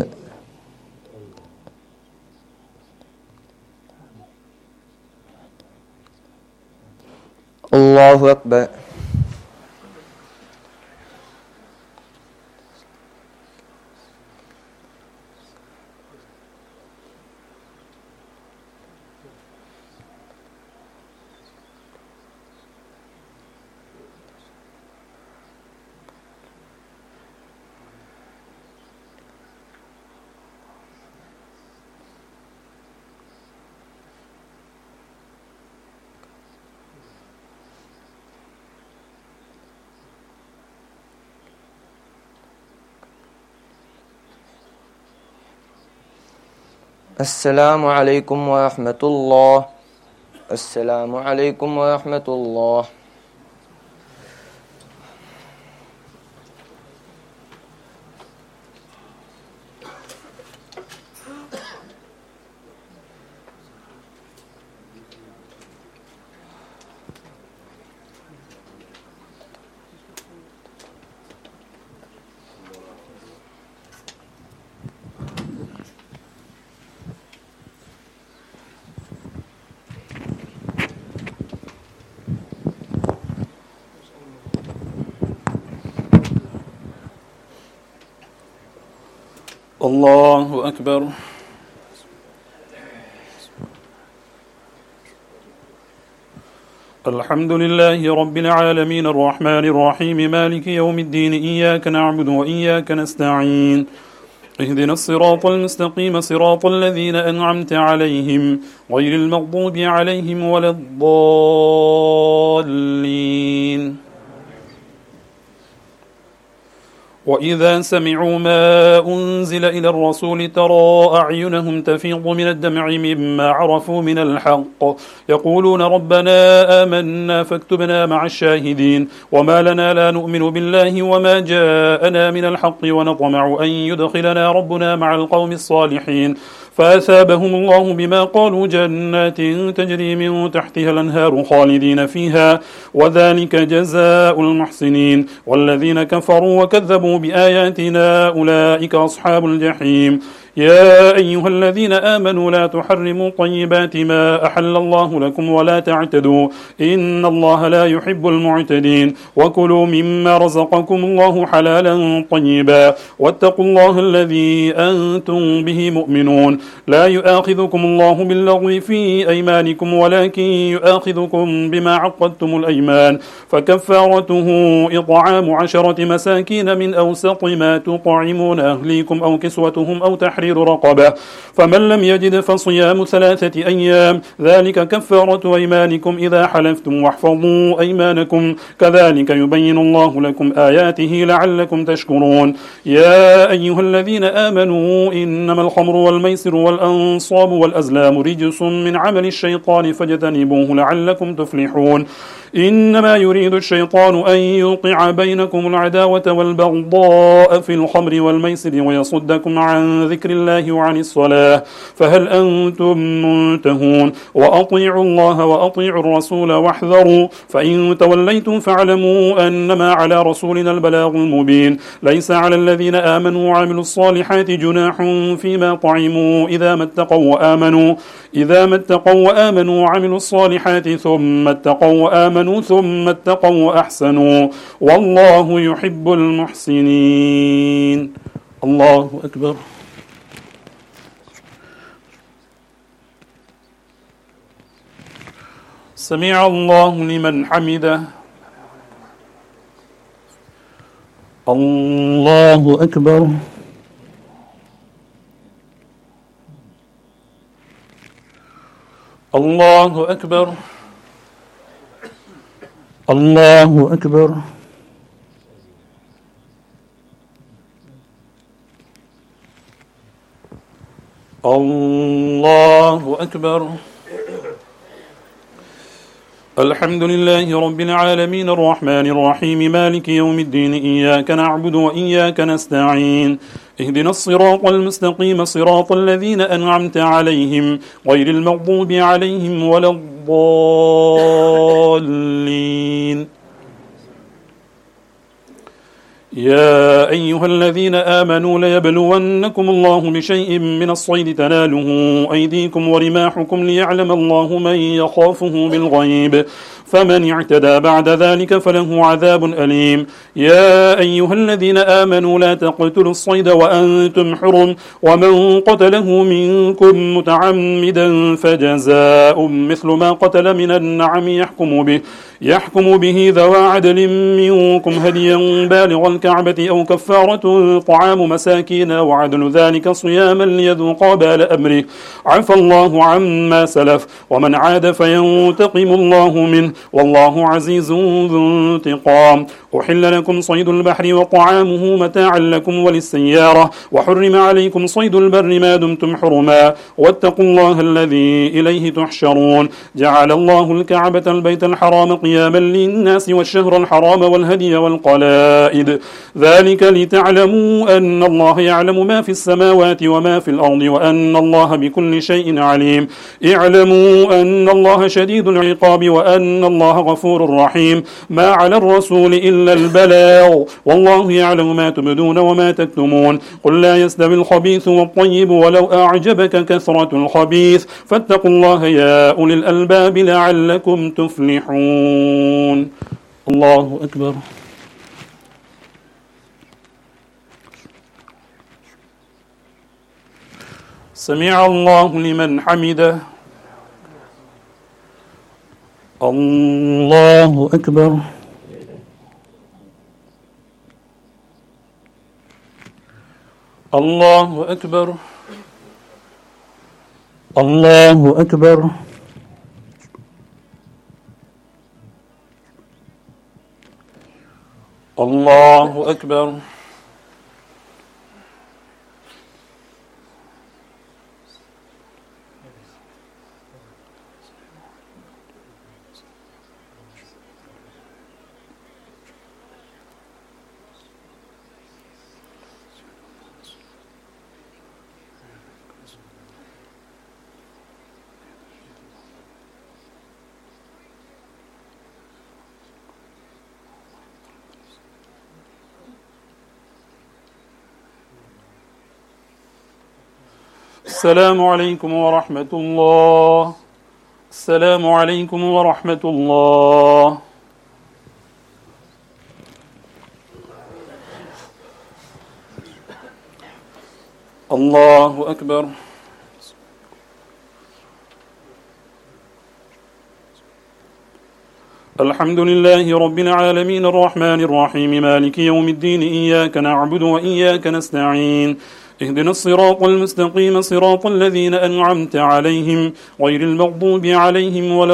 الله أكبر. السلام عليكم ورحمة الله. السلام عليكم ورحمة الله. الله أكبر. الحمد لله رب العالمين الرحمن الرحيم مالك يوم الدين إياك نعبد وإياك نستعين اهدنا الصراط المستقيم صراط الذين أنعمت عليهم غير المغضوب عليهم ولا الضالين. وإذا سمعوا ما أنزل إلى الرسول ترى أعينهم تفيض من الدمع مما عرفوا من الحق يقولون ربنا آمنا فاكتبنا مع الشاهدين وما لنا لا نؤمن بالله وما جاءنا من الحق ونطمع أن يدخلنا ربنا مع القوم الصالحين فأثابهم الله بما قالوا جنات تجري من تحتها الأنهار خالدين فيها وذلك جزاء المحسنين والذين كفروا وكذبوا بآياتنا أولئك أصحاب الجحيم. يا أيها الذين آمنوا لا تحرموا طيبات ما أحل الله لكم ولا تعتدوا إن الله لا يحب المعتدين وكلوا مما رزقكم الله حلالا طيبا واتقوا الله الذي أنتم به مؤمنون. لا يؤاخذكم الله باللغو في أيمانكم ولكن يؤاخذكم بما عقدتم الأيمان فكفارته إطعام 10 مساكين من أوسط ما تطعمون أهليكم أو كسوتهم أو تحرير رقبة فمن لم يجد فصيام 3 أيام ذلك كفارة أيمانكم إذا حلفتم واحفظوا أيمانكم كذلك يبين الله لكم آياته لعلكم تشكرون. يا أيها الذين آمنوا إنما الخمر والميسر والأنصاب والأزلام رجس من عمل الشيطان فاجتنبوه لعلكم تفلحون. إنما يريد الشيطان أن يوقع بينكم العداوة والبغضاء في الخمر والميسر ويصدكم عن ذكر الله وعن الصلاة فهل أنتم منتهون وأطيعوا الله وأطيعوا الرسول واحذروا فإن توليتم فاعلموا أنما على رسولنا البلاغ المبين ليس على الذين آمنوا وعملوا الصالحات جناح فيما طعموا إذا ما اتقوا وآمنوا وعملوا الصالحات ثم اتقوا وآمنوا ثم اتقوا وأحسنوا والله يحب المحسنين. الله أكبر. سمع الله لمن حمده. الله أكبر. الله أكبر. الله أكبر. الله أكبر. الحمد لله رب العالمين الرحمن الرحيم مالك يوم الدين إياك نعبد وإياك نستعين اهدنا الصراط المستقيم صراط الذين أنعمت عليهم غير المغضوب عليهم ولا الضالين. يا أيها الذين آمنوا ليبلونكم الله بشيء من الصيد تناله أيديكم ورماحكم ليعلم الله من يخافه بالغيب فمن اعتدى بعد ذلك فله عذاب أليم. يا أيها الذين آمنوا لا تقتلوا الصيد وأنتم حرم ومن قتله منكم متعمدا فجزاء مثل ما قتل من النعم يحكم به ذوى عدل منكم هديا بالغ الكعبة أو كفارة طعام مساكين وعدل ذلك صياما ليذوق وبال أمره عفى الله عما سلف ومن عاد فينتقم الله منه والله عزيز ذو انتقام. أحل لكم صيد البحر وطعامه متاعا لكم وللسيارة وحرم عليكم صيد البر ما دمتم حرما واتقوا الله الذي إليه تحشرون. جعل الله الكعبة البيت الحرام قياما للناس والشهر الحرام والهدي والقلائد ذلك لتعلموا أن الله يعلم ما في السماوات وما في الأرض وأن الله بكل شيء عليم. اعلموا أن الله شديد العقاب وأن الله غفور رحيم. ما على الرسول إلا البلاغ والله يعلم ما تبدون وما تكتمون. قل لا يستوي الخبيث والطيب ولو أعجبك كثرة الخبيث فاتقوا الله يا أولي الألباب لعلكم تفلحون. الله أكبر. سمع الله لمن حمده. الله أكبر. الله أكبر. الله أكبر. الله أكبر. السلام عليكم ورحمة الله. السلام عليكم ورحمة الله. الله أكبر. الحمد لله رب العالمين الرحمن الرحيم مالك يوم الدين إياك نعبد وإياك نستعين اهدنا الصراط المستقيم صراط الذين أنعمت عليهم غير المغضوب عليهم ولا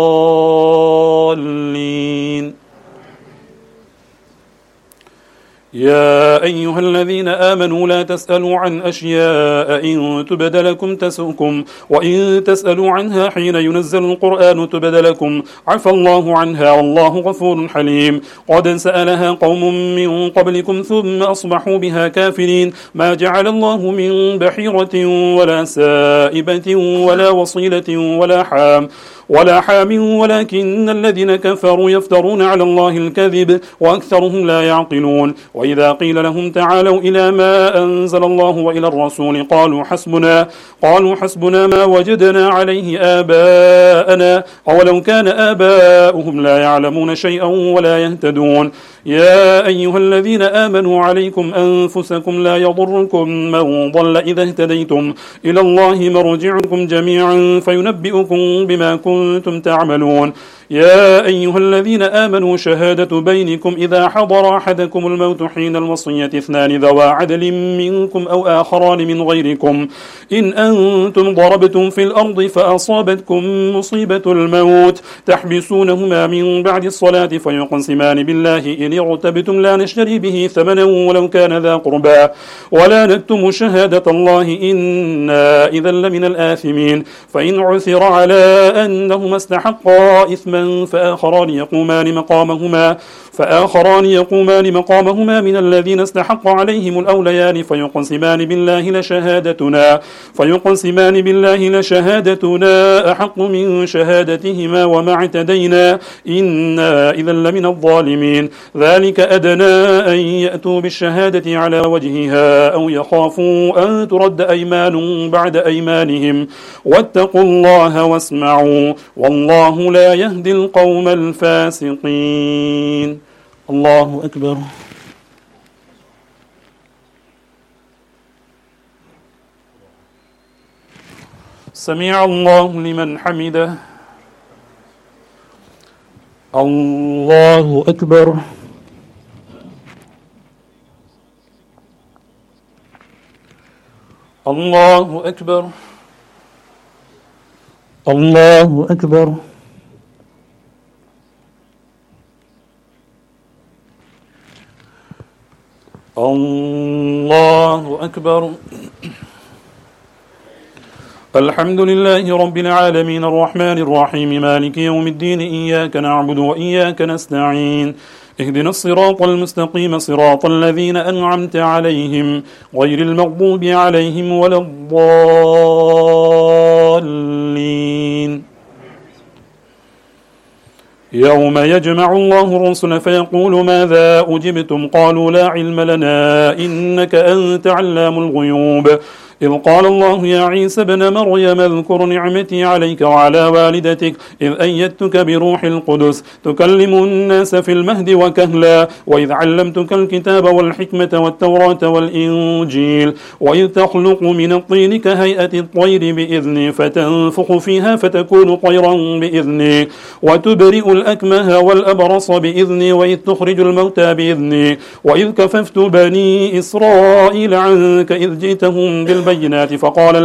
الضالين. يا أيها الذين آمنوا لا تسألوا عن أشياء إن تبد لكم تسؤكم وإن تسألوا عنها حين ينزل القرآن تبد لكم عفى الله عنها والله غفور حليم. قد سألها قوم من قبلكم ثم أصبحوا بها كافرين. ما جعل الله من بحيرة ولا سائبة ولا وصيلة ولا حام ولكن الذين كفروا يفترون على الله الكذب وأكثرهم لا يعقلون. وإذا قيل لهم تعالوا إلى ما أنزل الله وإلى الرسول قالوا حسبنا ما وجدنا عليه آباءنا أولو كان آباؤهم لا يعلمون شيئا ولا يهتدون. يا أيها الذين آمنوا عليكم أنفسكم لا يضركم من ضل إذا اهتديتم إلى الله مرجعكم جميعا فينبئكم بما كنتم تعملون. يا أيها الذين آمنوا شهادة بينكم إذا حضر أحدكم الموت حين الوصية 2 ذوى عدل منكم أو آخران من غيركم إن أنتم ضربتم في الأرض فأصابتكم مصيبة الموت تحبسونهما من بعد الصلاة فيقسمان بالله إن ارتبتم لا نشتري به ثمنا ولو كان ذا قربى ولا نكتم شهادة الله إنا إذا لمن الآثمين. فإن عثر على أنهما استحقا إثما فآخران يقومان مقامهما من الذين استحق عليهم الأوليان فيقسمان بالله لشهادتنا أحق من شهادتهما وما اعتدينا إنا إذا لمن الظالمين. ذلك أدنى أن يأتوا بالشهادة على وجهها أو يخافوا أن ترد أيمان بعد أيمانهم واتقوا الله واسمعوا والله لا يهدي القوم الفاسقين. الله أكبر. سمع الله لمن حمده. الله أكبر. الله أكبر. الله أكبر. الله أكبر. الحمد لله رب العالمين الرحمن الرحيم مالك يوم الدين إياك نعبد وإياك نستعين اهدنا الصراط المستقيم صراط الذين أنعمت عليهم غير المغضوب عليهم ولا الضالين. يوم يجمع الله الرسل فيقول ماذا أجبتم قالوا لا علم لنا إنك أنت علام الغيوب. إذ قال الله يا عيسى ابن مريم اذكر نعمتي عليك وعلى والدتك إذ أيدتك بروح القدس تكلم الناس في المهد وكهلا وإذ علمتك الكتاب والحكمة والتوراة والإنجيل وإذ تخلق من الطين كهيئة الطير بإذني فتنفخ فيها فتكون طيرا بإذني وتبرئ الأكمه والأبرص بإذني وإذ تخرج الموتى بإذني وإذ كففت بني إسرائيل عنك إذ جئتهم بالبينات فقال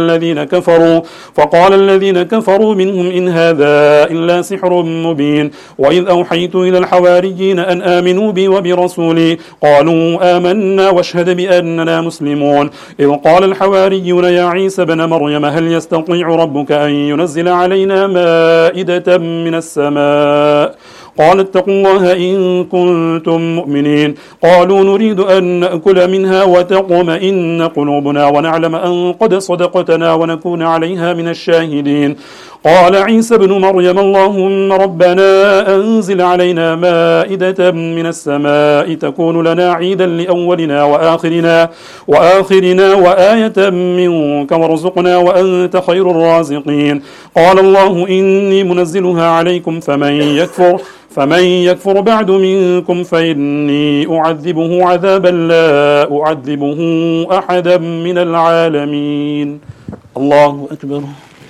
الذين كفروا منهم إن هذا إلا سحر مبين. وإذ أوحيت إلى الحواريين أن آمنوا بي وبرسولي قالوا آمنا واشهد بأننا مسلمون. إذ قال الحواريون يا عيسى ابن مريم هل يستطيع ربك أن ينزل علينا مائدة من السماء قال اتقوا الله إن كنتم مؤمنين. قالوا نريد أن نأكل منها وتطمئن قلوبنا ونعلم أن قد صدقتنا ونكون عليها من الشاهدين. قال عيسى ابن مريم اللهم ربنا أنزل علينا مائدة من السماء تكون لنا عيدا لأولنا وآخرنا وآية منك وارزقنا وأنت خير الرازقين. قال الله إني منزلها عليكم فمن يكفر بعد منكم فإني أعذبه عذابا لا أعذبه أحدا من العالمين. الله أكبر.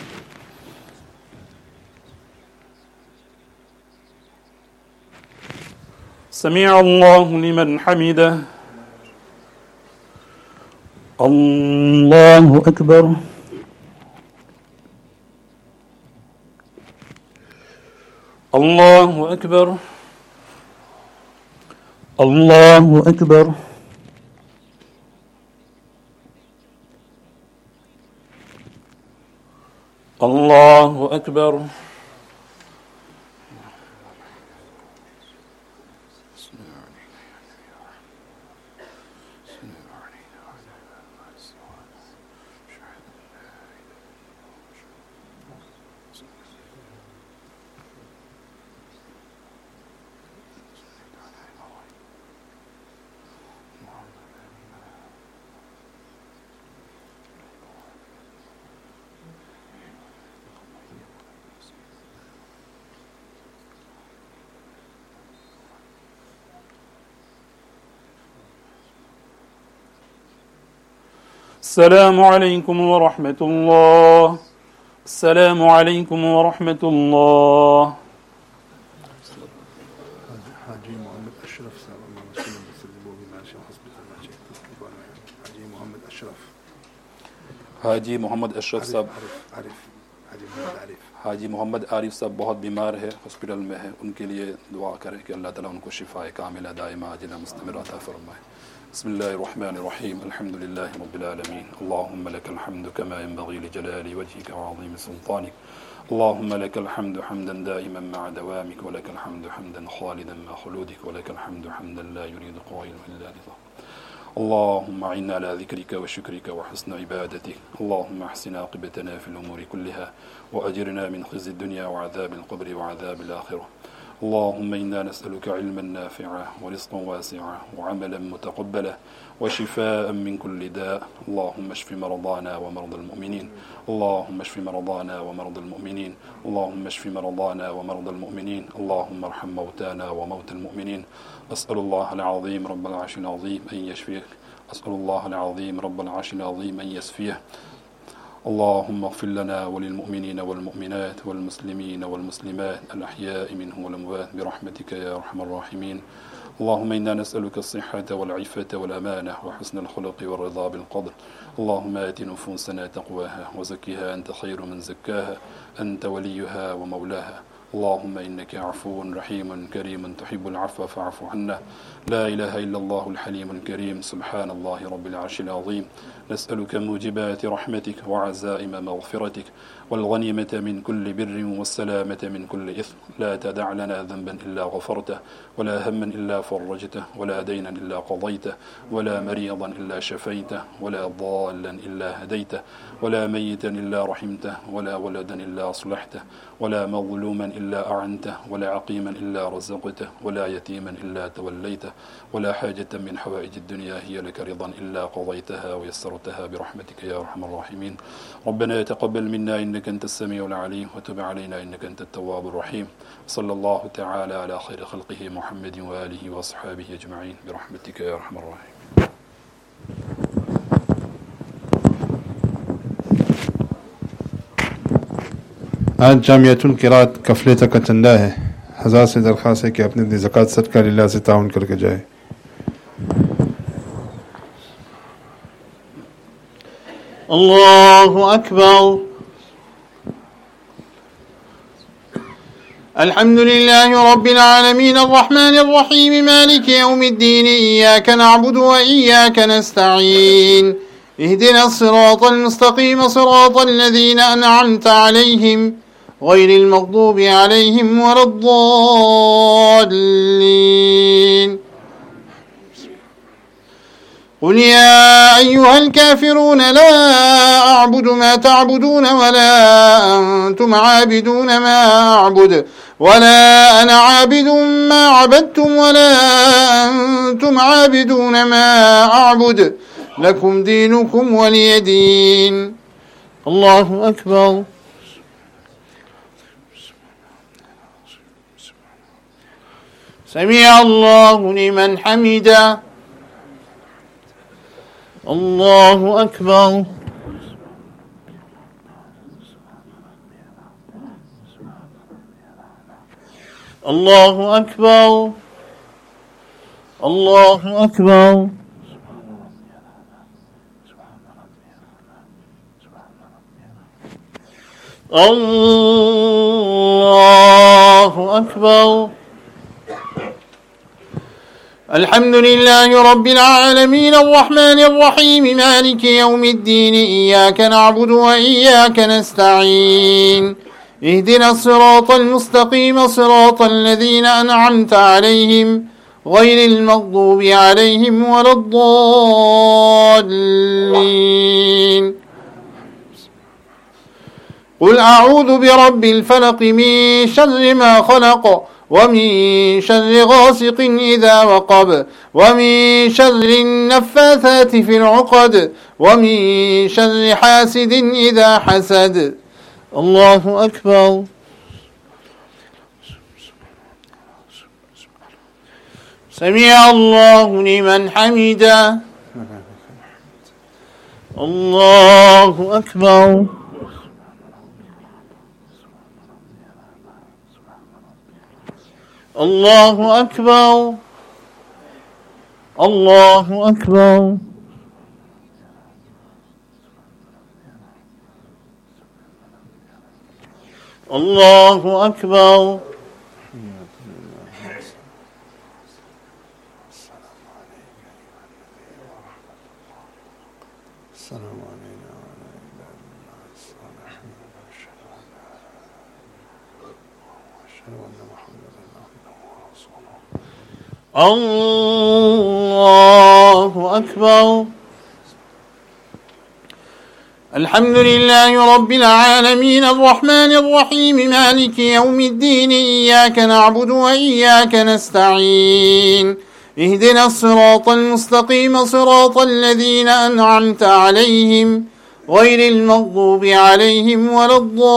سمع الله لمن حمده. الله أكبر. الله أكبر. الله أكبر. الله أكبر. السلام عليكم ورحمة الله. السلام عليكم ورحمة الله. حاجي محمد أشرف حاجی محمد اشرف صاحب حاجی محمد عارف صاحب بہت بیمار ہے، ہاسپٹل میں ہے، ان کے لیے دعا کریں کہ اللہ تعالیٰ ان کو شفا کاملہ دائمہ عاجلہ مستمرہ عطا فرمائے. بسم الله الرحمن الرحيم. الحمد لله رب العالمين. اللهم لك الحمد كما ينبغي لجلال وجهك وعظيم سلطانك. اللهم لك الحمد حمدا دائما مع دوامك، ولك الحمد حمدا خالدا مع خلودك، ولك الحمد حمدا لا يريد قائل إلا رضا. اللهم أعنا على ذكرك وشكرك وحسن عبادتك. اللهم احسن عاقبتنا في الأمور كلها، وأجرنا من خزي الدنيا وعذاب القبر وعذاب الآخرة. اللهم إنا نسألك علما نافعا ورزقا واسعا وعملا متقبلا وشفاء من كل داء. اللهم اشف مرضانا ومرضى المؤمنين. اللهم اشف مرضانا ومرضى المؤمنين. اللهم اشف مرضانا ومرضى المؤمنين. اللهم ارحم موتانا وموتى المؤمنين. أسأل الله العظيم رب العرش العظيم أن يشفيك. أسأل الله العظيم رب العرش العظيم أن يشفيه. اللهم اغفر لنا وللمؤمنين والمؤمنات والمسلمين والمسلمات الأحياء منهم والأموات برحمتك يا أرحم الراحمين. اللهم إنا نسألك الصحة والعفة والأمانة وحسن الخلق والرضا بالقدر. اللهم آت نفوسنا تقواها وزكها أنت خير من زكاها، أنت وليها ومولاها. اللهم إنك عفو رحيم كريم تحب العفو فاعف عنا. لا إله إلا الله الحليم الكريم. سبحان الله رب العرش العظيم. نسألك موجبات رحمتك وعزائم مغفرتك والغنيمة من كل بر والسلامة من كل إثم. لا تدع لنا ذنبا إلا غفرته، ولا هما إلا فرجته، ولا دينا إلا قضيته، ولا مريضا إلا شفيته، ولا ضالا إلا هديته، ولا ميتا إلا رحمته، ولا ولدا إلا أصلحته، ولا مظلوما إلا أعنته، ولا عقيما إلا رزقته، ولا يتيما إلا توليته، ولا حاجة من حوائج الدنيا هي لك رضا إلا قضيتها ويسرتها برحمتك يا أرحم الراحمين. ربنا تقبل منا إنك أنت السميع العليم، وتب علينا إنك أنت التواب الرحيم. صلى الله تعالى على خير خلقه محمد وآله وأصحابه أجمعين برحمتك يا أرحم الراحمين. आज जामियातुल क़िराअत कफलेता का चंदा है। हज़ार से दरख्वास्त है कि अपने अपनी ज़कात सदका लिल्लाह से ताउन करके जाए। अल्लाहु अकबर। अल्हम्दुलिल्लाहि रब्बिल आलमीन अर्रहमानिर रहीम मालिकि यौमिद्दीन इय्याका नअबुदु व इय्याका नस्तईन इहदिनस सिरातल मुस्तक़ीम सिरातल लज़ीना अनअमता अलैहिम गैरिल मग़दूबि अलैहिम वलद्दाल्लीन। قل يا أيها الكافرون لا أعبد ما تعبدون ولا أنتم عابدون ما أعبد ولا أنا عابد ما عبدتم ولا أنتم عابدون ما أعبد لكم دينكم ولي دين. الله أكبر. سمع الله لمن حمده. الله أكبر. الله أكبر. الله أكبر. الله أكبر. الحمد لله رب العالمين الرحمن الرحيم مالك يوم الدين إياك نعبد وإياك نستعين اهدنا الصراط المستقيم صراط الذين أنعمت عليهم غير المغضوب عليهم ولا الضالين. قل أعوذ برب الفلق من شر ما خلق ومن شر غاسق إذا وقب ومن شر النفاثات في العقد ومن شر حاسد إذا حسد. الله أكبر. سمع الله لمن حمده. الله أكبر. الله أكبر. الله أكبر. الله أكبر. الله أكبر. الحمد لله رب العالمين الرحمن الرحيم مالك يوم الدين إياك نعبد وإياك نستعين اهدنا الصراط المستقيم صراط الذين أنعمت عليهم غير المغضوب عليهم ولا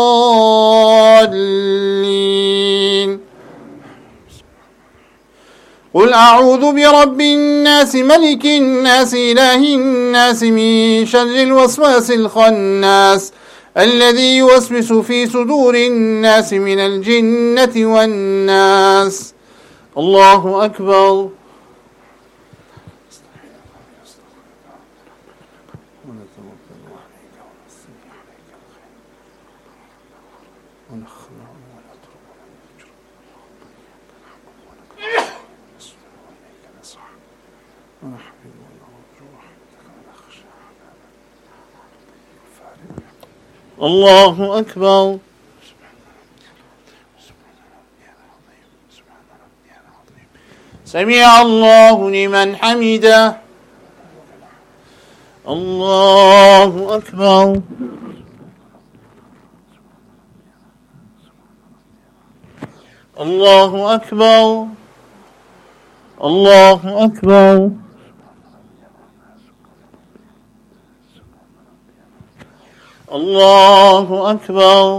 الضالين. قل أعوذ برب الناس ملك الناس إله الناس من شر الوسواس الخناس الذي يوسوس في صدور الناس من الجنة والناس. الله أكبر. الله أكبر. سمع الله لمن حمده. الله أكبر. الله أكبر. الله أكبر. الله أكبر.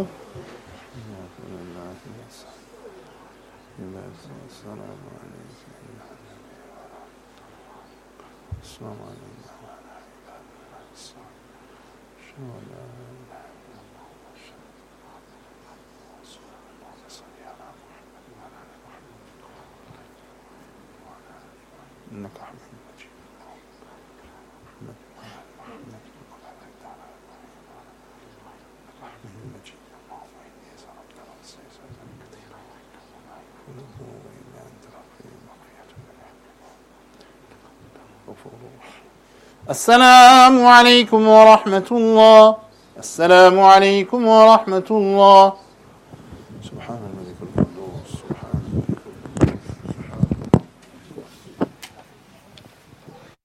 السلام عليكم ورحمة الله. السلام عليكم ورحمة الله. سبحان الله.